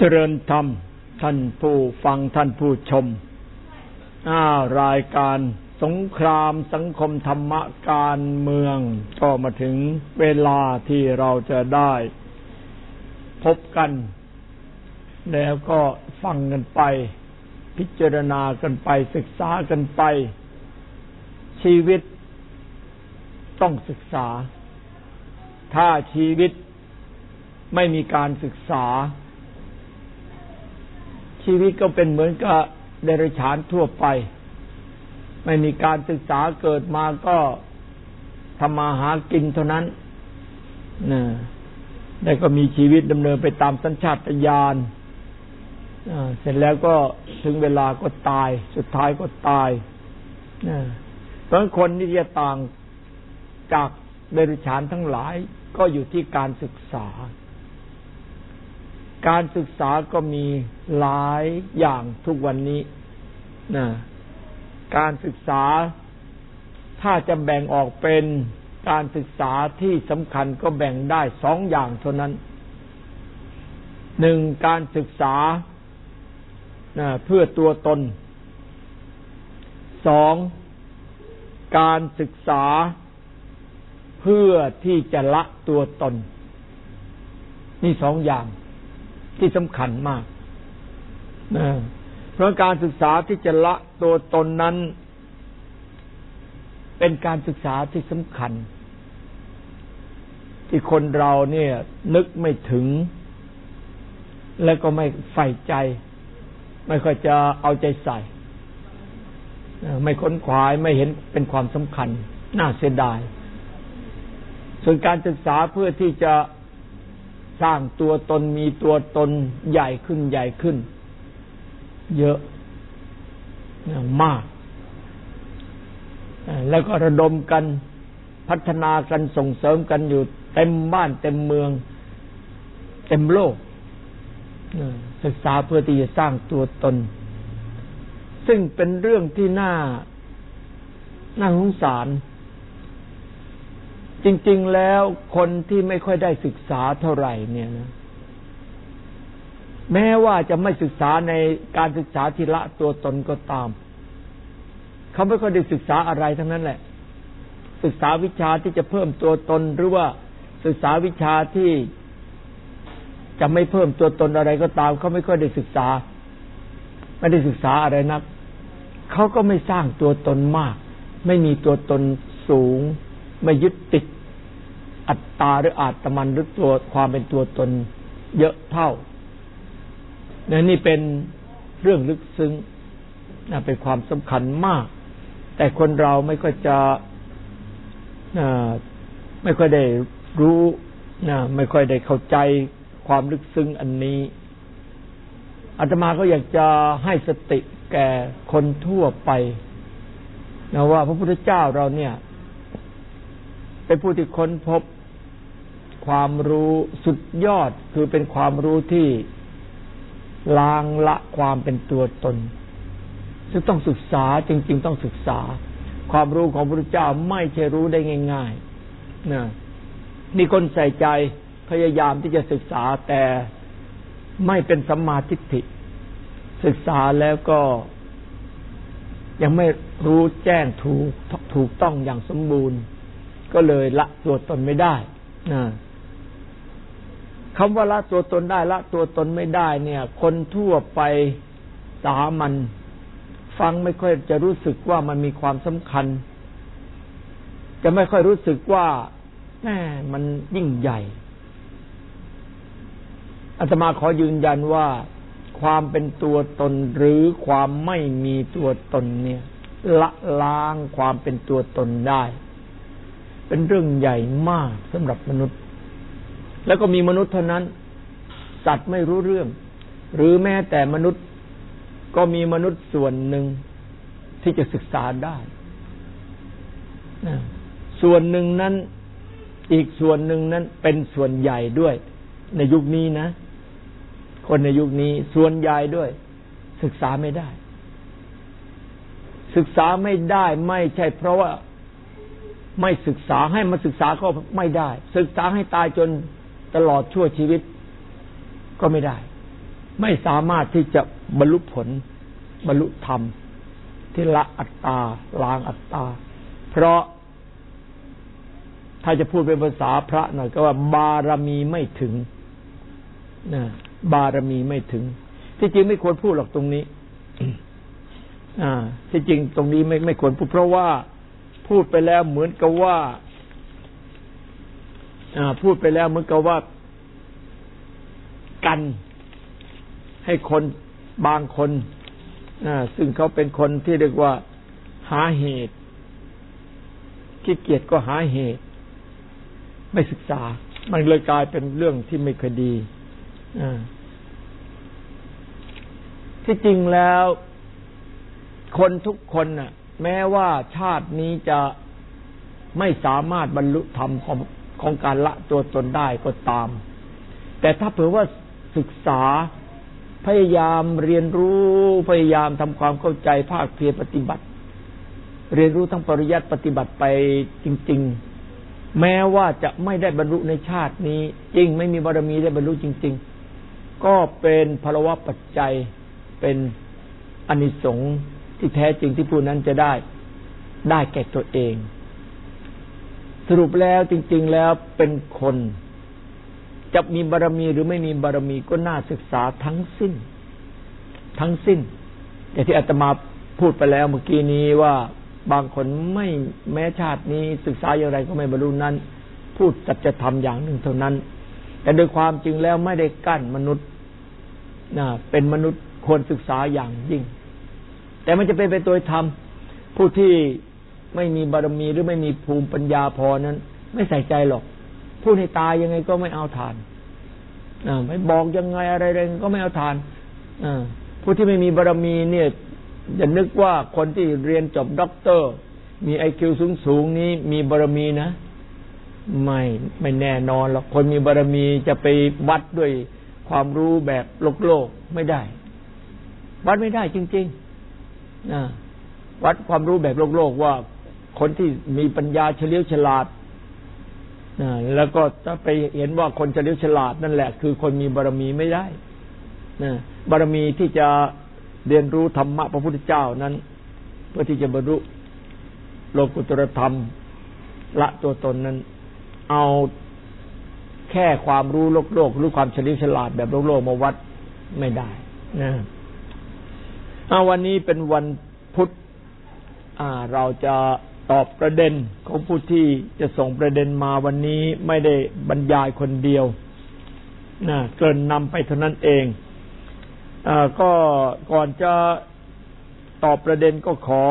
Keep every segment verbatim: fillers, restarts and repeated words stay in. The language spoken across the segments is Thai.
เจริญธรรมท่านผู้ฟังท่านผู้ชมรายการสงครามสังคมธรรมะการเมืองก็มาถึงเวลาที่เราจะได้พบกันแล้วก็ฟังกันไปพิจารณากันไปศึกษากันไปชีวิตต้องศึกษาถ้าชีวิตไม่มีการศึกษาชีวิตก็เป็นเหมือนกับเดรัจฉานทั่วไปไม่มีการศึกษาเกิดมาก็ทำมาหากินเท่านั้นนะแล้วก็มีชีวิตดำเนินไปตามสัญชาตญาณเสร็จแล้วก็ถึงเวลาก็ตายสุดท้ายก็ตายนะเพราะคนที่จะต่างจากเดรัจฉานทั้งหลายก็อยู่ที่การศึกษาการศึกษาก็มีหลายอย่างทุกวันนี้นะการศึกษาถ้าจะแบ่งออกเป็นการศึกษาที่สำคัญก็แบ่งได้สองอย่างเท่านั้นหนึ่งการศึกษานะเพื่อตัวตนสองการศึกษาเพื่อที่จะละตัวตนนี่สองอย่างที่สำคัญมากนะเพราะการศึกษาที่จะละตัวตนนั้นเป็นการศึกษาที่สำคัญที่คนเราเนี่ยนึกไม่ถึงและก็ไม่ใฝ่ใจไม่ค่อยจะเอาใจใส่ไม่ค้นคว้าไม่เห็นเป็นความสำคัญน่าเสียดายส่วนการศึกษาเพื่อที่จะสร้างตัวตนมีตัวตนใหญ่ขึ้นใหญ่ขึ้นเยอะมากแล้วก็ระดมกันพัฒนากันส่งเสริมกันอยู่เต็มบ้านเต็มเมืองเต็มโลกศึกษาเพื่อที่จะสร้างตัวตนซึ่งเป็นเรื่องที่น่าน่าสงสารจริงๆแล้วคนที่ไม่ค่อยได้ศึกษาเท่าไหร่เนี่ยนะแม้ว่าจะไม่ศึกษาในการศึกษาที่ละตัวตนก็ตามเขาไม่ค่อยได้ศึกษาอะไรทั้งนั้นแหละศึกษาวิชาที่จะเพิ่มตัวตนหรือว่าศึกษาวิชาที่จะไม่เพิ่มตัวตนอะไรก็ตามเขาไม่ค่อยได้ศึกษาไม่ได้ศึกษาอะไรนักเขาก็ไม่สร้างตัวตนมากไม่มีตัวตนสูงไม่ยึดติดอัตตาหรืออาตมันหรือตัวความเป็นตัวตนเยอะเท่านี่เป็นเรื่องลึกซึ้งเป็นความสำคัญมากแต่คนเราไม่ค่อยจะไม่ค่อยได้รู้ไม่ค่อยได้เข้าใจความลึกซึ้งอันนี้อาตมาก็อยากจะให้สติแก่คนทั่วไปนะว่าพระพุทธเจ้าเราเนี่ยเป็นผู้ที่ค้นพบความรู้สุดยอดคือเป็นความรู้ที่ล้างละความเป็นตัวตนซึ่งต้องศึกษาจริงๆต้องศึกษาความรู้ของพระพุทธเจ้าไม่ใช่รู้ได้ง่ายๆนะมีคนใส่ใจพยายามที่จะศึกษาแต่ไม่เป็นสัมมาทิฏฐิศึกษาแล้วก็ยังไม่รู้แจ้งถูกถูกต้องอย่างสมบูรณ์ก็เลยละตัวตนไม่ได้นะคำว่าละตัวตนได้ละตัวตนไม่ได้เนี่ยคนทั่วไปสามัญฟังไม่ค่อยจะรู้สึกว่ามันมีความสำคัญจะไม่ค่อยรู้สึกว่าแหมมันยิ่งใหญ่อาตมาขอยืนยันว่าความเป็นตัวตนหรือความไม่มีตัวตนเนี่ยละล้างความเป็นตัวตนได้เป็นเรื่องใหญ่มากสำหรับมนุษย์แล้วก็มีมนุษย์เท่านั้นสัตว์ไม่รู้เรื่องหรือแม้แต่มนุษย์ก็มีมนุษย์ส่วนหนึ่งที่จะศึกษาได้ส่วนหนึ่งนั้นอีกส่วนหนึ่งนั้นเป็นส่วนใหญ่ด้วยในยุคนี้นะคนในยุคนี้ส่วนใหญ่ด้วยศึกษาไม่ได้ศึกษาไม่ได้ไม่ใช่เพราะว่าไม่ศึกษาให้มาศึกษาก็ไม่ได้ศึกษาให้ตายจนตลอดชั่วชีวิตก็ไม่ได้ไม่สามารถที่จะบรรลุผลบรรลุธรรมที่ละอัตตาล้างอัตตาเพราะถ้าจะพูดเป็นภาษาพระหน่อยก็ว่าบารมีไม่ถึงนะบารมีไม่ถึงที่จริงไม่ควรพูดหรอกตรงนี้อ่าที่จริงตรงนี้ไม่ไม่ควรพูดเพราะว่าพูดไปแล้วเหมือนกับว่าอ่าพูดไปแล้วเหมือนกับว่ากันให้คนบางคนอ่าซึ่งเขาเป็นคนที่เรียกว่าหาเหตุขี้เกียจก็หาเหตุไม่ศึกษามันเลยกลายเป็นเรื่องที่ไม่คดีอ่าที่จริงแล้วคนทุกคนน่ะแม้ว่าชาตินี้จะไม่สามารถบรรลุธรรมของของการละตัวตนได้ก็ตามแต่ถ้าเผื่อว่าศึกษาพยายามเรียนรู้พยายามทำความเข้าใจภาคเพียรปฏิบัติเรียนรู้ทั้งปริยัติปฏิบัติไปจริงๆแม้ว่าจะไม่ได้บรรลุในชาตินี้จริงไม่มีบารมีได้บรรลุจริงๆก็เป็นภลวะปัจจัยเป็นอานิสงส์ที่แท้จริงที่ผู้นั้นจะได้ได้แก่ตัวเองสรุปแล้วจริงๆแล้วเป็นคนจะมีบารมีหรือไม่มีบารมีก็น่าศึกษาทั้งสิ้นทั้งสิ้นอย่างที่อาตมาพูดไปแล้วเมื่อกี้นี้ว่าบางคนไม่แม้ชาตินี้ศึกษาอย่างไรก็ไม่บรรลุนั้นพูดสัจธรรมอย่างหนึ่งเท่านั้นแต่โดยความจริงแล้วไม่ได้กั้นมนุษย์นะเป็นมนุษย์ควรศึกษาอย่างยิ่งแต่มันจะเป็นไปโดยธรรมผู้ที่ไม่มีบารมีหรือไม่มีภูมิปัญญาพอนั้นไม่ใส่ใจหรอกพูดให้ตายยังไงก็ไม่เอาทานอ่าไม่บอกยังไงอะไรๆก็ไม่เอาทานอ่าผู้ที่ไม่มีบารมีเนี่ยอย่านึกว่าคนที่เรียนจบด็อกเตอร์มี ไอ คิว สูงๆนี้มีบารมีนะไม่ไม่แน่นอนหรอกคนมีบารมีจะไปวัดด้วยความรู้แบบโลกโลกไม่ได้วัดไม่ได้จริงๆนะวัดความรู้แบบโลกโลกว่าคนที่มีปัญญาเฉลียวฉลาดนะแล้วก็ถ้าไปเห็นว่าคนเฉลียวฉลาดนั่นแหละคือคนมีบารมีไม่ได้นะบารมีที่จะเรียนรู้ธรรมะพระพุทธเจ้านั้นเพื่อที่จะบรรลุโลกุตตรธรรมละตัวตนนั้นเอาแค่ความรู้โลกโลกรู้ความเฉลียวฉลาดแบบโลกโลกมาวัดไม่ได้นะเอาวันนี้เป็นวันพุธอ่าเราจะตอบประเด็นของผู้ที่จะส่งประเด็นมาวันนี้ไม่ได้บรรยายคนเดียวนะเกินนำไปเท่านั้นเองอ่าก็ก่อนจะตอบประเด็นก็ขอ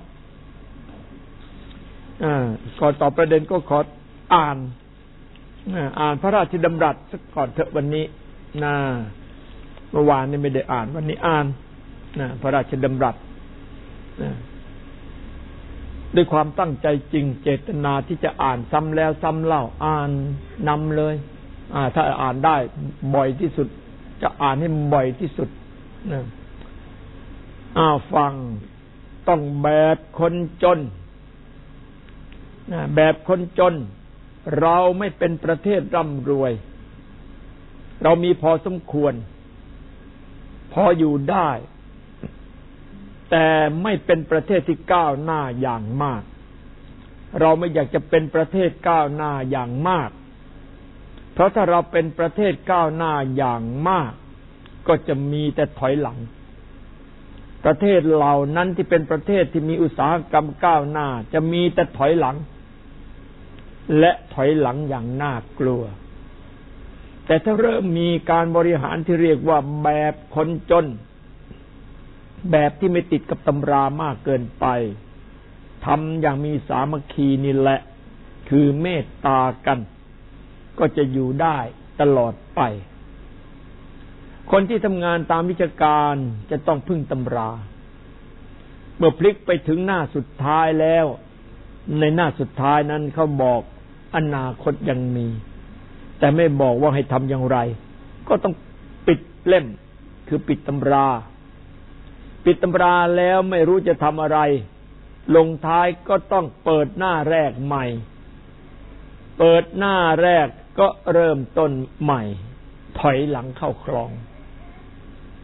อ่าก่อนตอบประเด็นก็ขออ่านอ่านพระราชดำรัสสักก่อนเถอะวันนี้นะเมื่อวานนี่ไม่ได้อ่านวันนี้อ่านนะพระราชดำรัสนะด้วยความตั้งใจจริงเจตนาที่จะอ่านซ้ำแล้วซ้ำเล่าอ่านนำเลยอ่าถ้าอ่านได้บ่อยที่สุดจะอ่านให้บ่อยที่สุดนะอ้าวฟังต้องแบบคนจนนะแบบคนจนเราไม่เป็นประเทศร่ำรวยเรามีพอสมควรพออยู่ได้แต่ไม่เป็นประเทศที่ก้าวหน้าอย่างมากเราไม่อยากจะเป็นประเทศก้าวหน้าอย่างมากเพราะถ้าเราเป็นประเทศก้าวหน้าอย่างมากก็จะมีแต่ถอยหลังประเทศเหล่านั้นที่เป็นประเทศที่มีอุตสาหกรรมก้าวหน้าจะมีแต่ถอยหลังและถอยหลังอย่างน่ากลัวแต่ถ้าเริ่มมีการบริหารที่เรียกว่าแบบคนจนแบบที่ไม่ติดกับตำรามากเกินไปทำอย่างมีสามัคคีนี่แหละคือเมตตากันก็จะอยู่ได้ตลอดไปคนที่ทำงานตามวิชาการจะต้องพึ่งตำราเมื่อพลิกไปถึงหน้าสุดท้ายแล้วในหน้าสุดท้ายนั้นเขาบอกอนาคตยังมีแต่ไม่บอกว่าให้ทำอย่างไรก็ต้องปิดเล่มคือปิดตำราปิดตำราแล้วไม่รู้จะทำอะไรลงท้ายก็ต้องเปิดหน้าแรกใหม่เปิดหน้าแรกก็เริ่มต้นใหม่ถอยหลังเข้าคลอง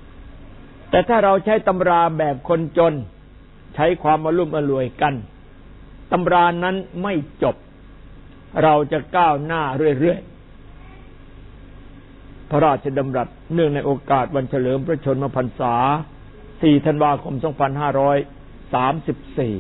แต่ถ้าเราใช้ตำราแบบคนจนใช้ความอลุ่มอล่วยกันตำรานั้นไม่จบเราจะก้าวหน้าเรื่อยๆพระราชดำรัสเนื่องในโอกาสวันเฉลิมพระชนมพรรษาสี่ธันวาคมสองพันห้าร้อยสามสิบสี่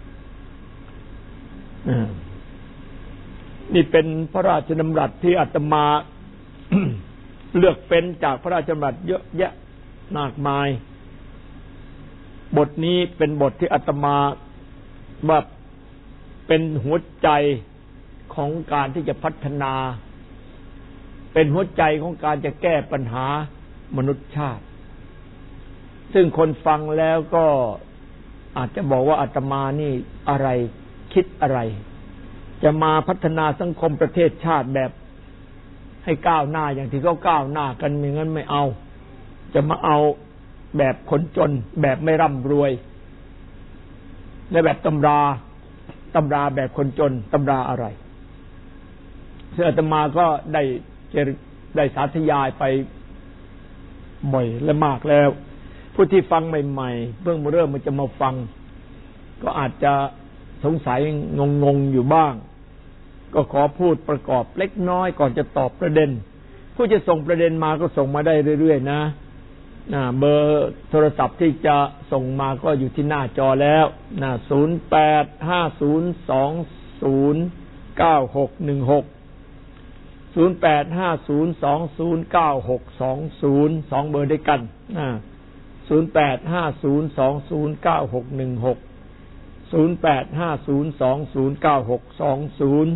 นี่เป็นพระราชดำรัสที่อาตมา เลือกเป็นจากพระราชดำรัสเยอะแยะมากมายบทนี้เป็นบทที่อาตมาว่าเป็นหัวใจของการที่จะพัฒนาเป็นหัวใจของการจะแก้ปัญหามนุษยชาติซึ่งคนฟังแล้วก็อาจจะบอกว่าอาตมานี่อะไรคิดอะไรจะมาพัฒนาสังคมประเทศชาติแบบให้ก้าวหน้าอย่างที่เขาก้าวหน้ากันไม่งั้นไม่เอาจะมาเอาแบบคนจนแบบไม่ร่ำรวยและแบบตำราตำราแบบคนจนตำราอะไรซึ่งอาตมาก็ได้ได้สาธยายไปบ่อยและมากแล้วผู้ที่ฟังใหม่ๆเพิ่งเริ่มมันจะมาฟังก็อาจจะสงสัยงงๆอยู่บ้างก็ขอพูดประกอบเล็กน้อยก่อนจะตอบประเด็นผู้จะส่งประเด็นมาก็ส่งมาได้เรื่อยๆนะเบอร์โทรศัพท์ที่จะส่งมาก็อยู่ที่หน้าจอแล้วนะศูนย์ แปด ห้า ศูนย์ สอง ศูนย์ เก้า หก หนึ่ง หก ศูนย์ แปด ห้า ศูนย์ สอง ศูนย์ เก้า หก สอง ศูนย์ สองเบอร์ด้วยกันนะศูนย์ แปด ห้า ศูนย์ สอง ศูนย์ เก้า หก หนึ่ง หก ศูนย์ แปด ห้า ศูนย์ สอง ศูนย์ เก้า หก สอง ศูนย์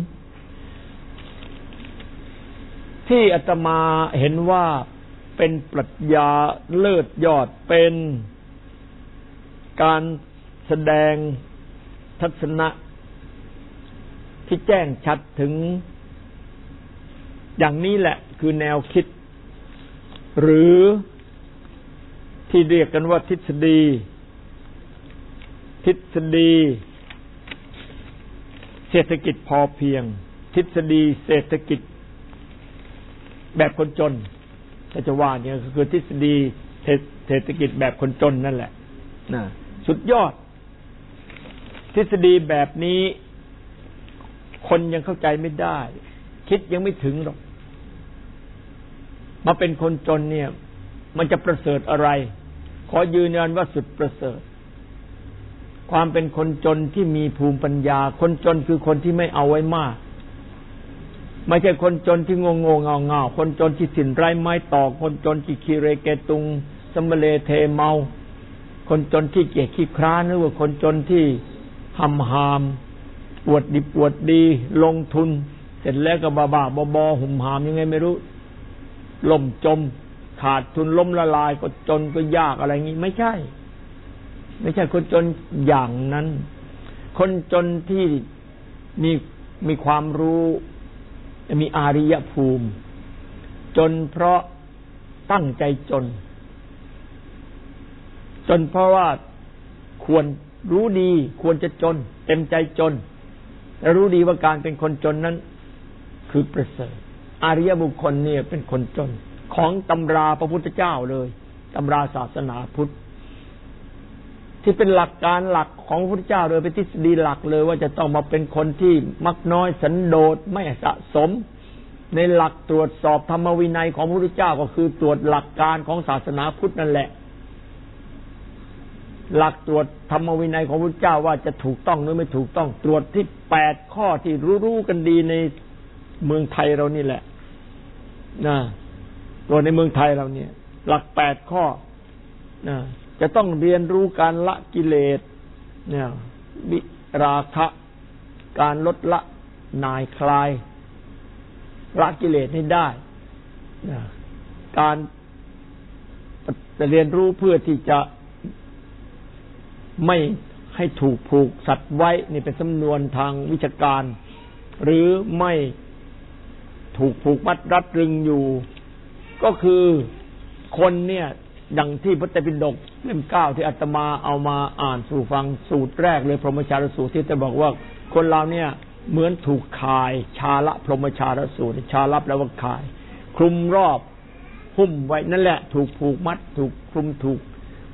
ที่อาตมาเห็นว่าเป็นปรัชญาเลิศยอดเป็นการแสดงทัศนะที่แจ้งชัดถึงอย่างนี้แหละคือแนวคิดหรือที่เรียกกันว่าทฤษฎีทฤษฎีเศรษฐกิจพอเพียงทฤษฎีเศรษฐกิจแบบคนจนถ้าจะว่าเนี่ยก็คือทฤษฎีเศรษฐกิจแบบคนจนนั่นแหละนะสุดยอดทฤษฎีแบบนี้คนยังเข้าใจไม่ได้คิดยังไม่ถึงหรอกมาเป็นคนจนเนี่ยมันจะประเสริฐอะไรขอยืนยันว่าสุดประเสริฐความเป็นคนจนที่มีภูมิปัญญาคนจนคือคนที่ไม่เอาไว้มากไม่ใช่คนจนที่งงงเงาเงาคนจนที่สินไร้ไม้ตอกคนจนที่คีเรเกตุงสัมเลเทเมาคนจนที่เกียจขี้คร้านหรือว่าคนจนที่หำหามปวดดิบปวดดีลงทุนเสร็จแล้วก็บ้าบ้าบอบอหุ่มหามยังไงไม่รู้ล่มจมขาดทุนล้มละลายก็จนก็ยากอะไรงี้ไม่ใช่ไม่ใช่คนจนอย่างนั้นคนจนที่มีมีความรู้มีอาริยภูมิจนเพราะตั้งใจจนจนเพราะว่าควรรู้ดีควรจะจนเต็มใจจนและรู้ดีว่าการเป็นคนจนนั้นคือประเสริฐอาริยบุคคลเนี่ยเป็นคนจนของตำราพระพุทธเจ้าเลยตำราศาสนาพุทธที่เป็นหลักการหลักของพระพุทธเจ้าเลยเป็นทฤษฎีหลักเลยว่าจะต้องมาเป็นคนที่มักน้อยสันโดษไม่สะสมในหลักตรวจสอบธรรมวินัยของพระพุทธเจ้าก็คือตรวจหลักการของศาสนาพุทธนั่นแหละหลักตรวจธรรมวินัยของพระพุทธเจ้าว่าจะถูกต้องหรือไม่ถูกต้องตรวจที่แปดข้อที่รู้ๆกันดีในเมืองไทยเรานี่แหละนะตรวจในเมืองไทยเราเนี่ยหลักแปดข้อนะจะต้องเรียนรู้การละกิเลสเนี่ยวิราคะการลดละนายคลายละกิเลสให้ได้นะการจะเรียนรู้เพื่อที่จะไม่ให้ถูกผูกสัตว์ไว้นี่เป็นสำนวนทางวิชาการหรือไม่ถูกผูกมัดรัดรึงอยู่ก็คือคนเนี่ยอย่างที่พระไตรปิฎกเล่มเก้าที่อาตมาเอามาอ่านสู่ฟังสูตรแรกเลยพรหมชาลสูตรที่จะบอกว่าคนเราเนี่ยเหมือนถูกข่ายชาละพรหมชาลสูตรชาละแปลว่าข่ายคลุมรอบหุ้มไว้นั่นแหละถูกผูกมัดถูกคลุมถูก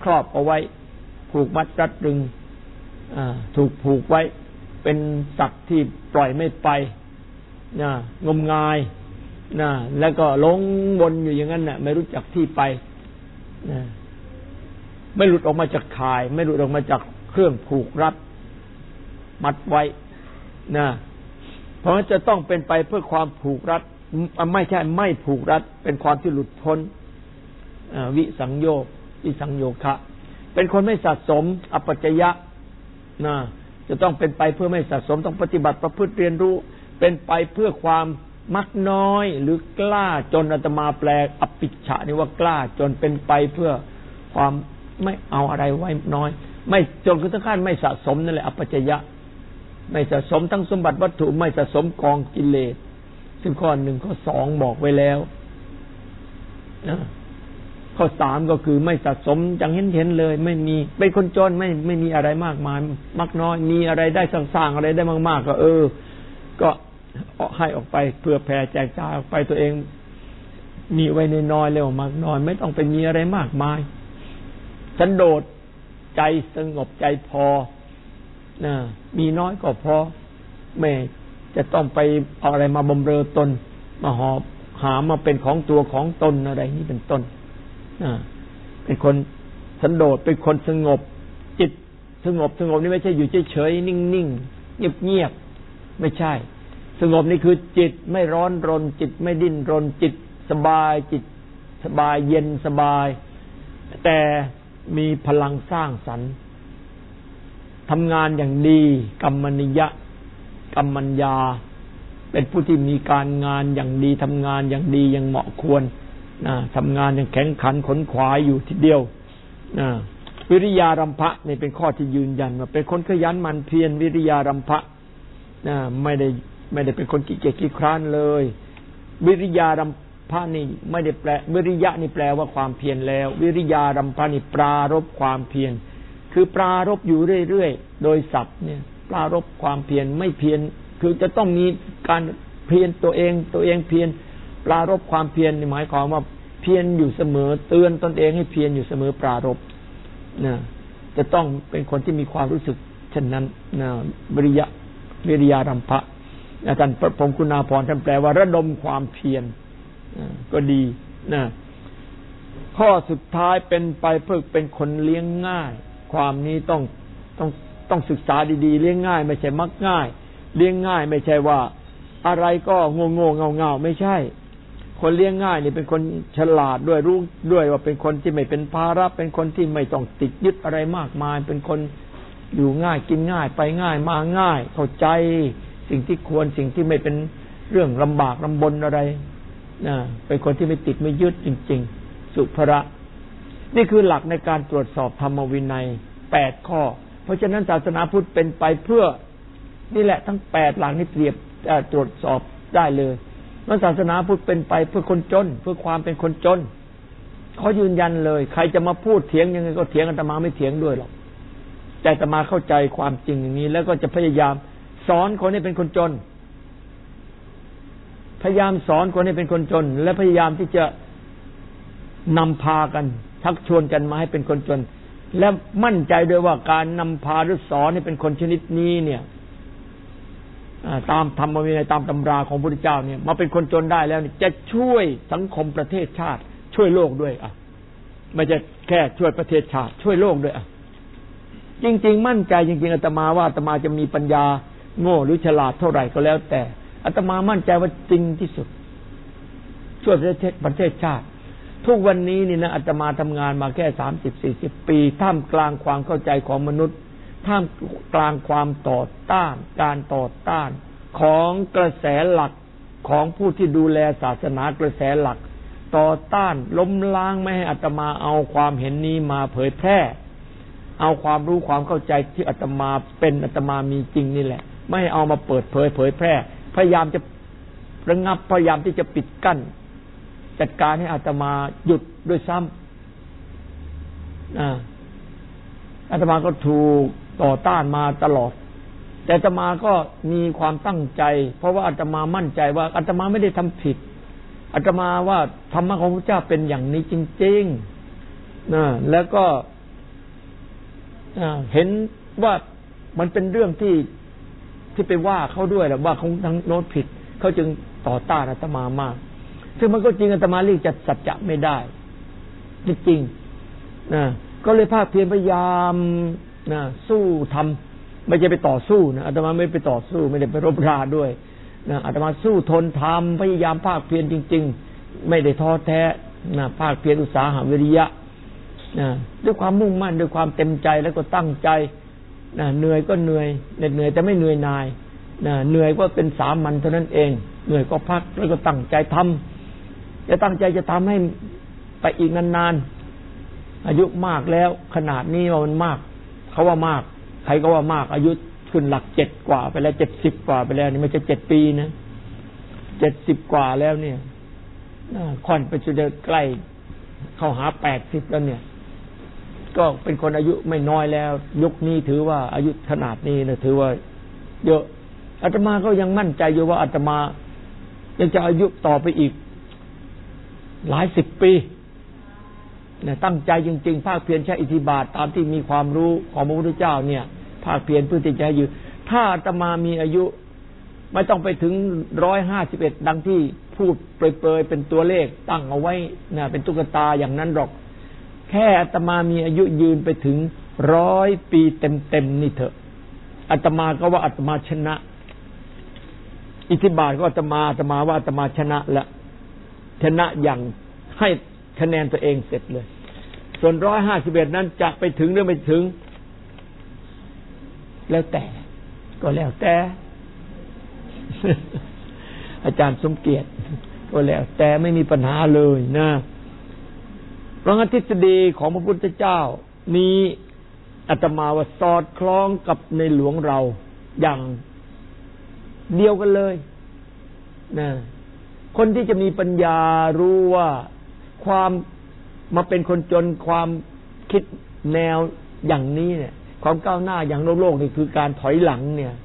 ครอบเอาไว้ผูกมัดรัดรึงถูกผูกไว้เป็นสัตว์ที่ปล่อยไม่ไปนะงมงายนะแล้วก็หลงวนอยู่อย่างนั้นน่ะไม่รู้จักที่ไปนะไม่หลุดออกมาจากข่ายไม่หลุดออกมาจากเครื่องผูกรัดมัดไว้นะเพราะฉะนั้นจะต้องเป็นไปเพื่อความผูกรัดไม่ใช่ไม่ผูกรัดเป็นความที่หลุดพ้นวิสังโยควิสังโยคะเป็นคนไม่สะสมอปัจจยะนะจะต้องเป็นไปเพื่อไม่สะสมต้องปฏิบัติประพฤติเรียนรู้เป็นไปเพื่อความมักน้อยหรือกล้าจนอาตมาแปลอปิชฌะนี่ว่ากล้าจนเป็นไปเพื่อความไม่เอาอะไรไว้น้อยไม่จนถึงขั้นไม่สะสมนั่นแหละอปัจจยะไม่สะสมทั้งสมบัติวัตถุไม่สะสมกองกิเลสซึ่งข้อหนึ่งข้อสองบอกไว้แล้วนะข้อสามก็คือไม่สะสมอย่างเห็นเห็นเลยไม่มีเป็นคนจนไม่ไม่มีอะไรมากมายมักน้อยมีอะไรได้สร้างๆอะไรได้มากๆก็เออก็ให้ออกไปเพื่อแผ่แจกจ่ายออกไปตัวเองมีไว้น้อยๆแล้วมากน้อยไม่ต้องไปมีอะไรมากมายสันโดษใจสงบใจพอนะมีน้อยก็พอไม่จะต้องไปเอาอะไรมาบำเรอตนมาหอบหามาเป็นของตัวของตนอะไรนี้เป็นต้นเป็นคนสันโดษเป็นคนสงบจิตสงบสงบนี่ไม่ใช่อยู่เฉยๆนิ่งๆเงียบๆไม่ใช่สงบนี่คือจิตไม่ร้อนรนจิตไม่ดิ้นรนจิตสบายจิตสบายเย็นสบายแต่มีพลังสร้างสรรค์ทำงานอย่างดีกัมมนิยะกัมมัญญาเป็นผู้ที่มีการงานอย่างดีทำงานอย่างดีอย่างเหมาะควรนะทำงานอย่างแข็งขันขนขวายอยู่ทีเดียวนะวิริยารัมภะนี่เป็นข้อที่ยืนยันว่าเป็นคนขยันหมั่นเพียรวิริยารัมภะนะไม่ได้ไม่ได้เป็นคนขี้เกียจขี้คร้านเลยวิริยารัมภะนี่ไม่ได้แปลวิริยะนี่แปลว่าความเพียรแล้ววิริยารัมภะนี่ปรารภความเพียรคือปรารภอยู่เรื่อยๆโดยศัพท์เนี่ยปรารภความเพียรไม่เพียรคือจะต้องมีการเพียรตัวเองตัวเองเพียรปรารภความเพียรนี่หมายความว่าเพียรอยู่เสมอเตือนตนเองให้เพียรอยู่เสมอปรารภนะจะต้องเป็นคนที่มีความรู้สึกเช่นนั้นนะวิริยะวิริยารัมภะอาจารย์พรหมคุณาภรณ์ท่านแปลว่าระดมความเพียรก็ดีนะข้อสุดท้ายเป็นไปเพื่อเป็นคนเลี้ยงง่ายความนี้ต้องต้องต้องศึกษาดีๆเลี้ยงง่ายไม่ใช่มักง่ายเลี้ยงง่ายไม่ใช่ว่าอะไรก็โง่โง่เงาเงาไม่ใช่คนเลี้ยงง่ายนี่เป็นคนฉลาดด้วยรู้ด้วยว่าเป็นคนที่ไม่เป็นภาระเป็นคนที่ไม่ต้องติดยึดอะไรมากมายเป็นคนอยู่ง่ายกินง่ายไปง่ายมาง่ายเข้าใจสิ่งที่ควรสิ่งที่ไม่เป็นเรื่องลำบากลำบนอะไรนะเป็นคนที่ไม่ติดไม่ยึดจริงๆสุภระนี่คือหลักในการตรวจสอบธรรมวินัยแปดข้อเพราะฉะนั้นศาสนาพุทธเป็นไปเพื่อนี่แหละทั้งแปดหลักนี้เปรียบตรวจสอบได้เลยว่าศาสนาพุทธเป็นไปเพื่อคนจนเพื่อความเป็นคนจนเขายืนยันเลยใครจะมาพูดเถียงยังไงก็เถียงอาตมาไม่เถียงด้วยหรอกแต่อาตมาเข้าใจความจริงอย่างนี้แล้วก็จะพยายามสอนคนให้เป็นคนจนพยายามสอนคนให้เป็นคนจนและพยายามที่จะนำพากันชักชวนกันมาให้เป็นคนจนและมั่นใจด้วยว่าการนำพาหรือสอนให้เป็นคนชนิดนี้เนี่ยตามธรรมวินัยตามตำราของพระพุทธเจ้าเนี่ยมาเป็นคนจนได้แล้วจะช่วยสังคมประเทศชาติช่วยโลกด้วยอ่ะไม่ใช่แค่ช่วยประเทศชาติช่วยโลกด้วยอ่ะจริงๆมั่นใจจริงๆอาตมาว่าอาตมาจะมีปัญญาโง่หรือฉลาดเท่าไหร่ก็แล้วแต่อาตมามั่นใจว่าจริงที่สุดช่วยประเทศประเทศชาติทุกวันนี้นี่นะอาตมาทำงานมาแค่สามสิบสี่สิบปีท่ามกลางความเข้าใจของมนุษย์ท่ามกลางความต่อต้านการต่อต้านของกระแสหลักของผู้ที่ดูแลศาสนากระแสหลักต่อต้านล้มล้างไม่ให้อาตมาเอาความเห็นนี้มาเผยแพร่เอาความรู้ความเข้าใจที่อาตมาเป็นอาตมามีจริงนี่แหละไม่ให้เอามาเปิดเผยเผยแพร่พยายามจะระงับพยายามที่จะปิดกั้นจัดการให้อาตมาหยุดด้วยซ้ำอ่าอาตมาก็ถูกต่อต้านมาตลอดแต่อาตมาก็มีความตั้งใจเพราะว่าอาตมามั่นใจว่าอาตมาไม่ได้ทำผิดอาตมาว่าธรรมะของพระเจ้าเป็นอย่างนี้จริงๆนะแล้วก็เห็นว่ามันเป็นเรื่องที่ที่ไปว่าเขาด้วยแหละว่าเขาทั้งโน้ตผิดเขาจึงต่อต้านอาตมามากซึ่งมันก็จริงอาตมาเรียกจัดสัจจะไม่ได้จริงๆนะก็เลยภาคเพียรพยายามนะสู้ทำไม่ใช่ไปต่อสู้นะอาตมาไม่ไปต่อสู้ไม่ได้ไปรบราด้วยนะอาตมาสู้ทนทำพยายามภาคเพียรจริงๆไม่ได้ท้อแท้นะภาคเพียรอุตสาหะวิริยะนะด้วยความมุ่งมั่นด้วยความเต็มใจแล้วก็ตั้งใจนะเหนื่อยก็เหนื่อยเหนื่อยแต่ไม่เหนื่อยนายนะเหนื่อยก็เป็นสามัญเท่านั้นเองเหนื่อยก็พักแล้วก็ตั้งใจทำจะตั้งใจจะทำให้ไปอีกนานๆอายุมากแล้วขนาดนี้ว่ามันมากเขาว่ามากใครก็ว่ามากอายุขึ้นหลักเจ็ดกว่าไปแล้วเจ็ดสิบกว่าไปแล้วนี่ไม่ใช่เจ็ดปีนะเจ็ดสิบกว่าแล้วเนี่ยค่อนไปจนจะใกล้เข้าหาแปดสิบแล้วเนี่ยก็เป็นคนอายุไม่น้อยแล้วยุคนี้ถือว่าอายุขนาดนี้นะถือว่าเยอะอาตมาก็ยังมั่นใจอยู่ว่าอาตมายังจะอายุต่อไปอีกหลายสิบปีเนี่ยตั้งใจจริงๆภาคเพียรใช้อิทธิบาทตามที่มีความรู้ของพระพุทธเจ้าเนี่ยภาคเพียรเพื่อที่จะอยู่ถ้าอาตมามีอายุไม่ต้องไปถึงร้อยห้าสิบเอ็ดดังที่พูดเปรยๆเป็นตัวเลขตั้งเอาไว้นะเป็นตุ๊กตาอย่างนั้นหรอกแค่อาตมามีอายุยืนไปถึงร้อยปีเต็มๆนี่เถอะอาตมาก็ว่าอาตมาชนะอิทธิบาทก็อาตมาอาตมาว่าอาตมาชนะแล้วชนะอย่างให้คะแนนตัวเองเสร็จเลยส่วนร้อยห้าสิบเอ็ดนั้นจะไปถึงหรือไม่ถึงแล้วแต่ก็แล้วแต่อาจารย์สมเกียรติก็แล้วแต่ไม่มีปัญหาเลยนะเพราะงั้นทฤษฎีของพระพุทธเจ้านี้อาตมาว่าสอดคล้องกับในหลวงเราอย่างเดียวกันเลยนะคนที่จะมีปัญญารู้ว่าความมาเป็นคนจนความคิดแนวอย่างนี้เนี่ยความก้าวหน้าอย่างโลกโลกนี่คือการถอยหลังเนี่ย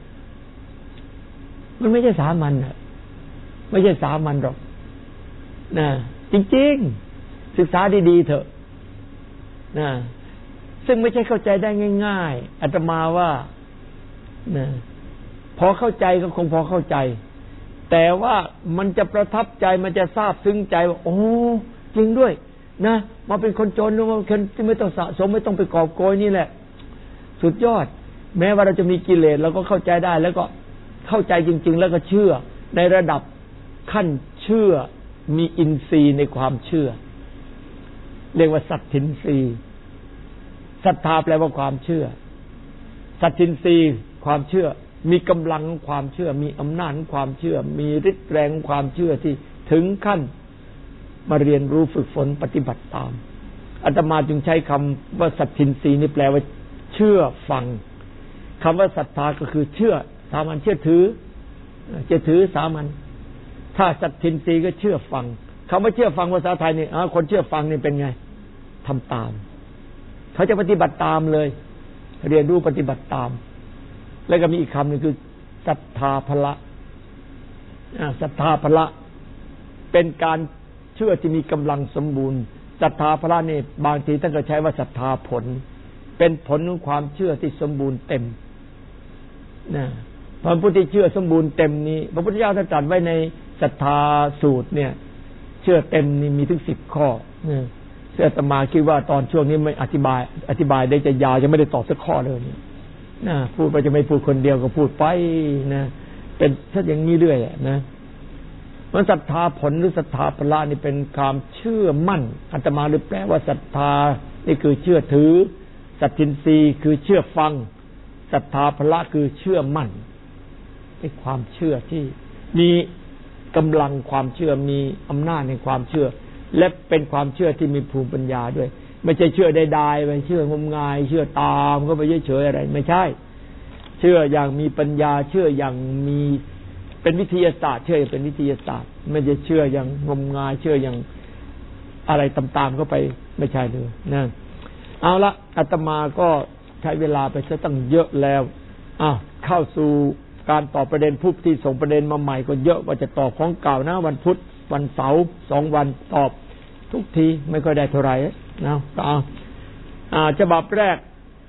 มันไม่ใช่สามัญอ่ะไม่ใช่สามัญหรอกนะจริงๆศึกษาดีๆเถอะนะซึ่งไม่ใช่เข้าใจได้ง่ายๆอาตมาว่านะพอเข้าใจก็คงพอเข้าใจแต่ว่ามันจะประทับใจมันจะซาบซึ้งใจว่าโอ้จริงด้วยนะมาเป็นคนจนมาคนที่ไม่ต้องสะสมไม่ต้องไปกอบโกยนี่แหละสุดยอดแม้ว่าเราจะมีกิเลสเราก็เข้าใจได้แล้วก็เข้าใจจริงๆแล้วก็เชื่อในระดับขั้นเชื่อมีอินทรีย์ในความเชื่อเรียกว่าสัตทินทรีย์ศรัทธาแปลว่าความเชื่อสัตทินทรีย์ความเชื่อมีกำลังความเชื่อมีอำนาจความเชื่อมีฤทธิ์แรงความเชื่อที่ถึงขั้นมาเรียนรู้ฝึกฝนปฏิบัติตามอาตมาจึงใช้คำว่าสัตทินทรีย์นี่แปลว่าเชื่อฟังคำว่าศรัทธาก็คือเชื่อสามัญเชื่อถือเชื่อถือสามัญถ้าสัตทินทรีย์ก็เชื่อฟังคำว่าเชื่อฟังภาษาไทยนี่อ๋อคนเชื่อฟังนี่เป็นไงทำตามเขาจะปฏิบัติตามเลยเรียนรู้ปฏิบัติตามแล้วก็มีอีกคำหนึ่งคือศรัทธาภละศรัทธาภละเป็นการเชื่อที่มีกำลังสมบูรณ์ศรัทธาภละนี่บางทีท่านก็ใช้ว่าศรัทธาผลเป็นผลของความเชื่อที่สมบูรณ์เต็มนะพระพุทธเชื่อสมบูรณ์เต็มนี้พระพุทธเจ้าท่านตรัสไว้ในศรัทธาสูตรเนี่ยเชื่อเต็มนี่มีถึงสิบข้อเนี่ยซึ่งอาตมาคิดว่าตอนช่วงนี้ไม่อธิบายอธิบายได้จะยาวจะไม่ได้ตอบสักข้อเลยเนี่ยนะพูดไปจะไม่พูดคนเดียวก็พูดไปนะเป็นถ้าอย่างนี้เรื่อยนะมันศรัทธาผลหรือศรัทธาภละนี่เป็นความเชื่อมั่นอาตมาหรือแปลว่าศรัทธานี่คือเชื่อถือสัตทินรีคือเชื่อฟังศรัทธาภละคือเชื่อมั่นเป็นความเชื่อที่มีกำลังความเชื่อมีอำนาจในความเชื่อและเป็นความเชื่อที่มีภูมิปัญญาด้วยไม่ใช่เชื่อได้ๆไปเชื่องมงายเชื่อตามก็ไปเฉยๆอะไรไม่ใช่เชื่ออย่างมีปัญญาเชื่ออย่างมีเป็นวิทยาศาสตร์เชื่ออย่างเป็นวิทยาศาสตร์ไม่ใช่เชื่ออย่างงมงายเชื่ออย่างอะไรตามๆเข้าไปไม่ใช่เลยนะเอาละอาตมาก็ใช้เวลาไปซะตั้งเยอะแล้วอ้าวเข้าสู่การตอบประเด็นผู้ที่ส่งประเด็นมาใหม่ก็เยอะว่าจะตอบของเก่านะวันพุธวันเสาร์สองวันตอบทุกทีไม่ค่อยได้เท่าไหร่นะก็เอาอ่าฉบับแรก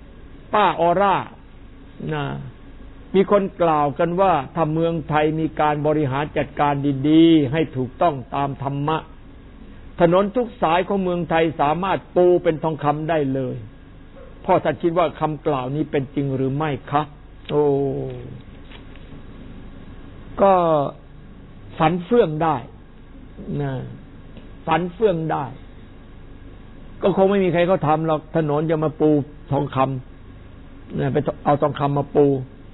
ป้าออร่านะมีคนกล่าวกันว่าถ้าเมืองไทยมีการบริหารจัดการดีๆให้ถูกต้องตามธรรมะถนนทุกสายของเมืองไทยสามารถปูเป็นทองคำได้เลยพ่อท่านคิดว่าคำกล่าวนี้เป็นจริงหรือไม่คะโอ้ก็ฝันเฟื่องได้นะฝันเฟื่องได้ก็คงไม่มีใครเขาทำหรอกถนนจะมาปูทองคำนะไปเอาทองคำมาปู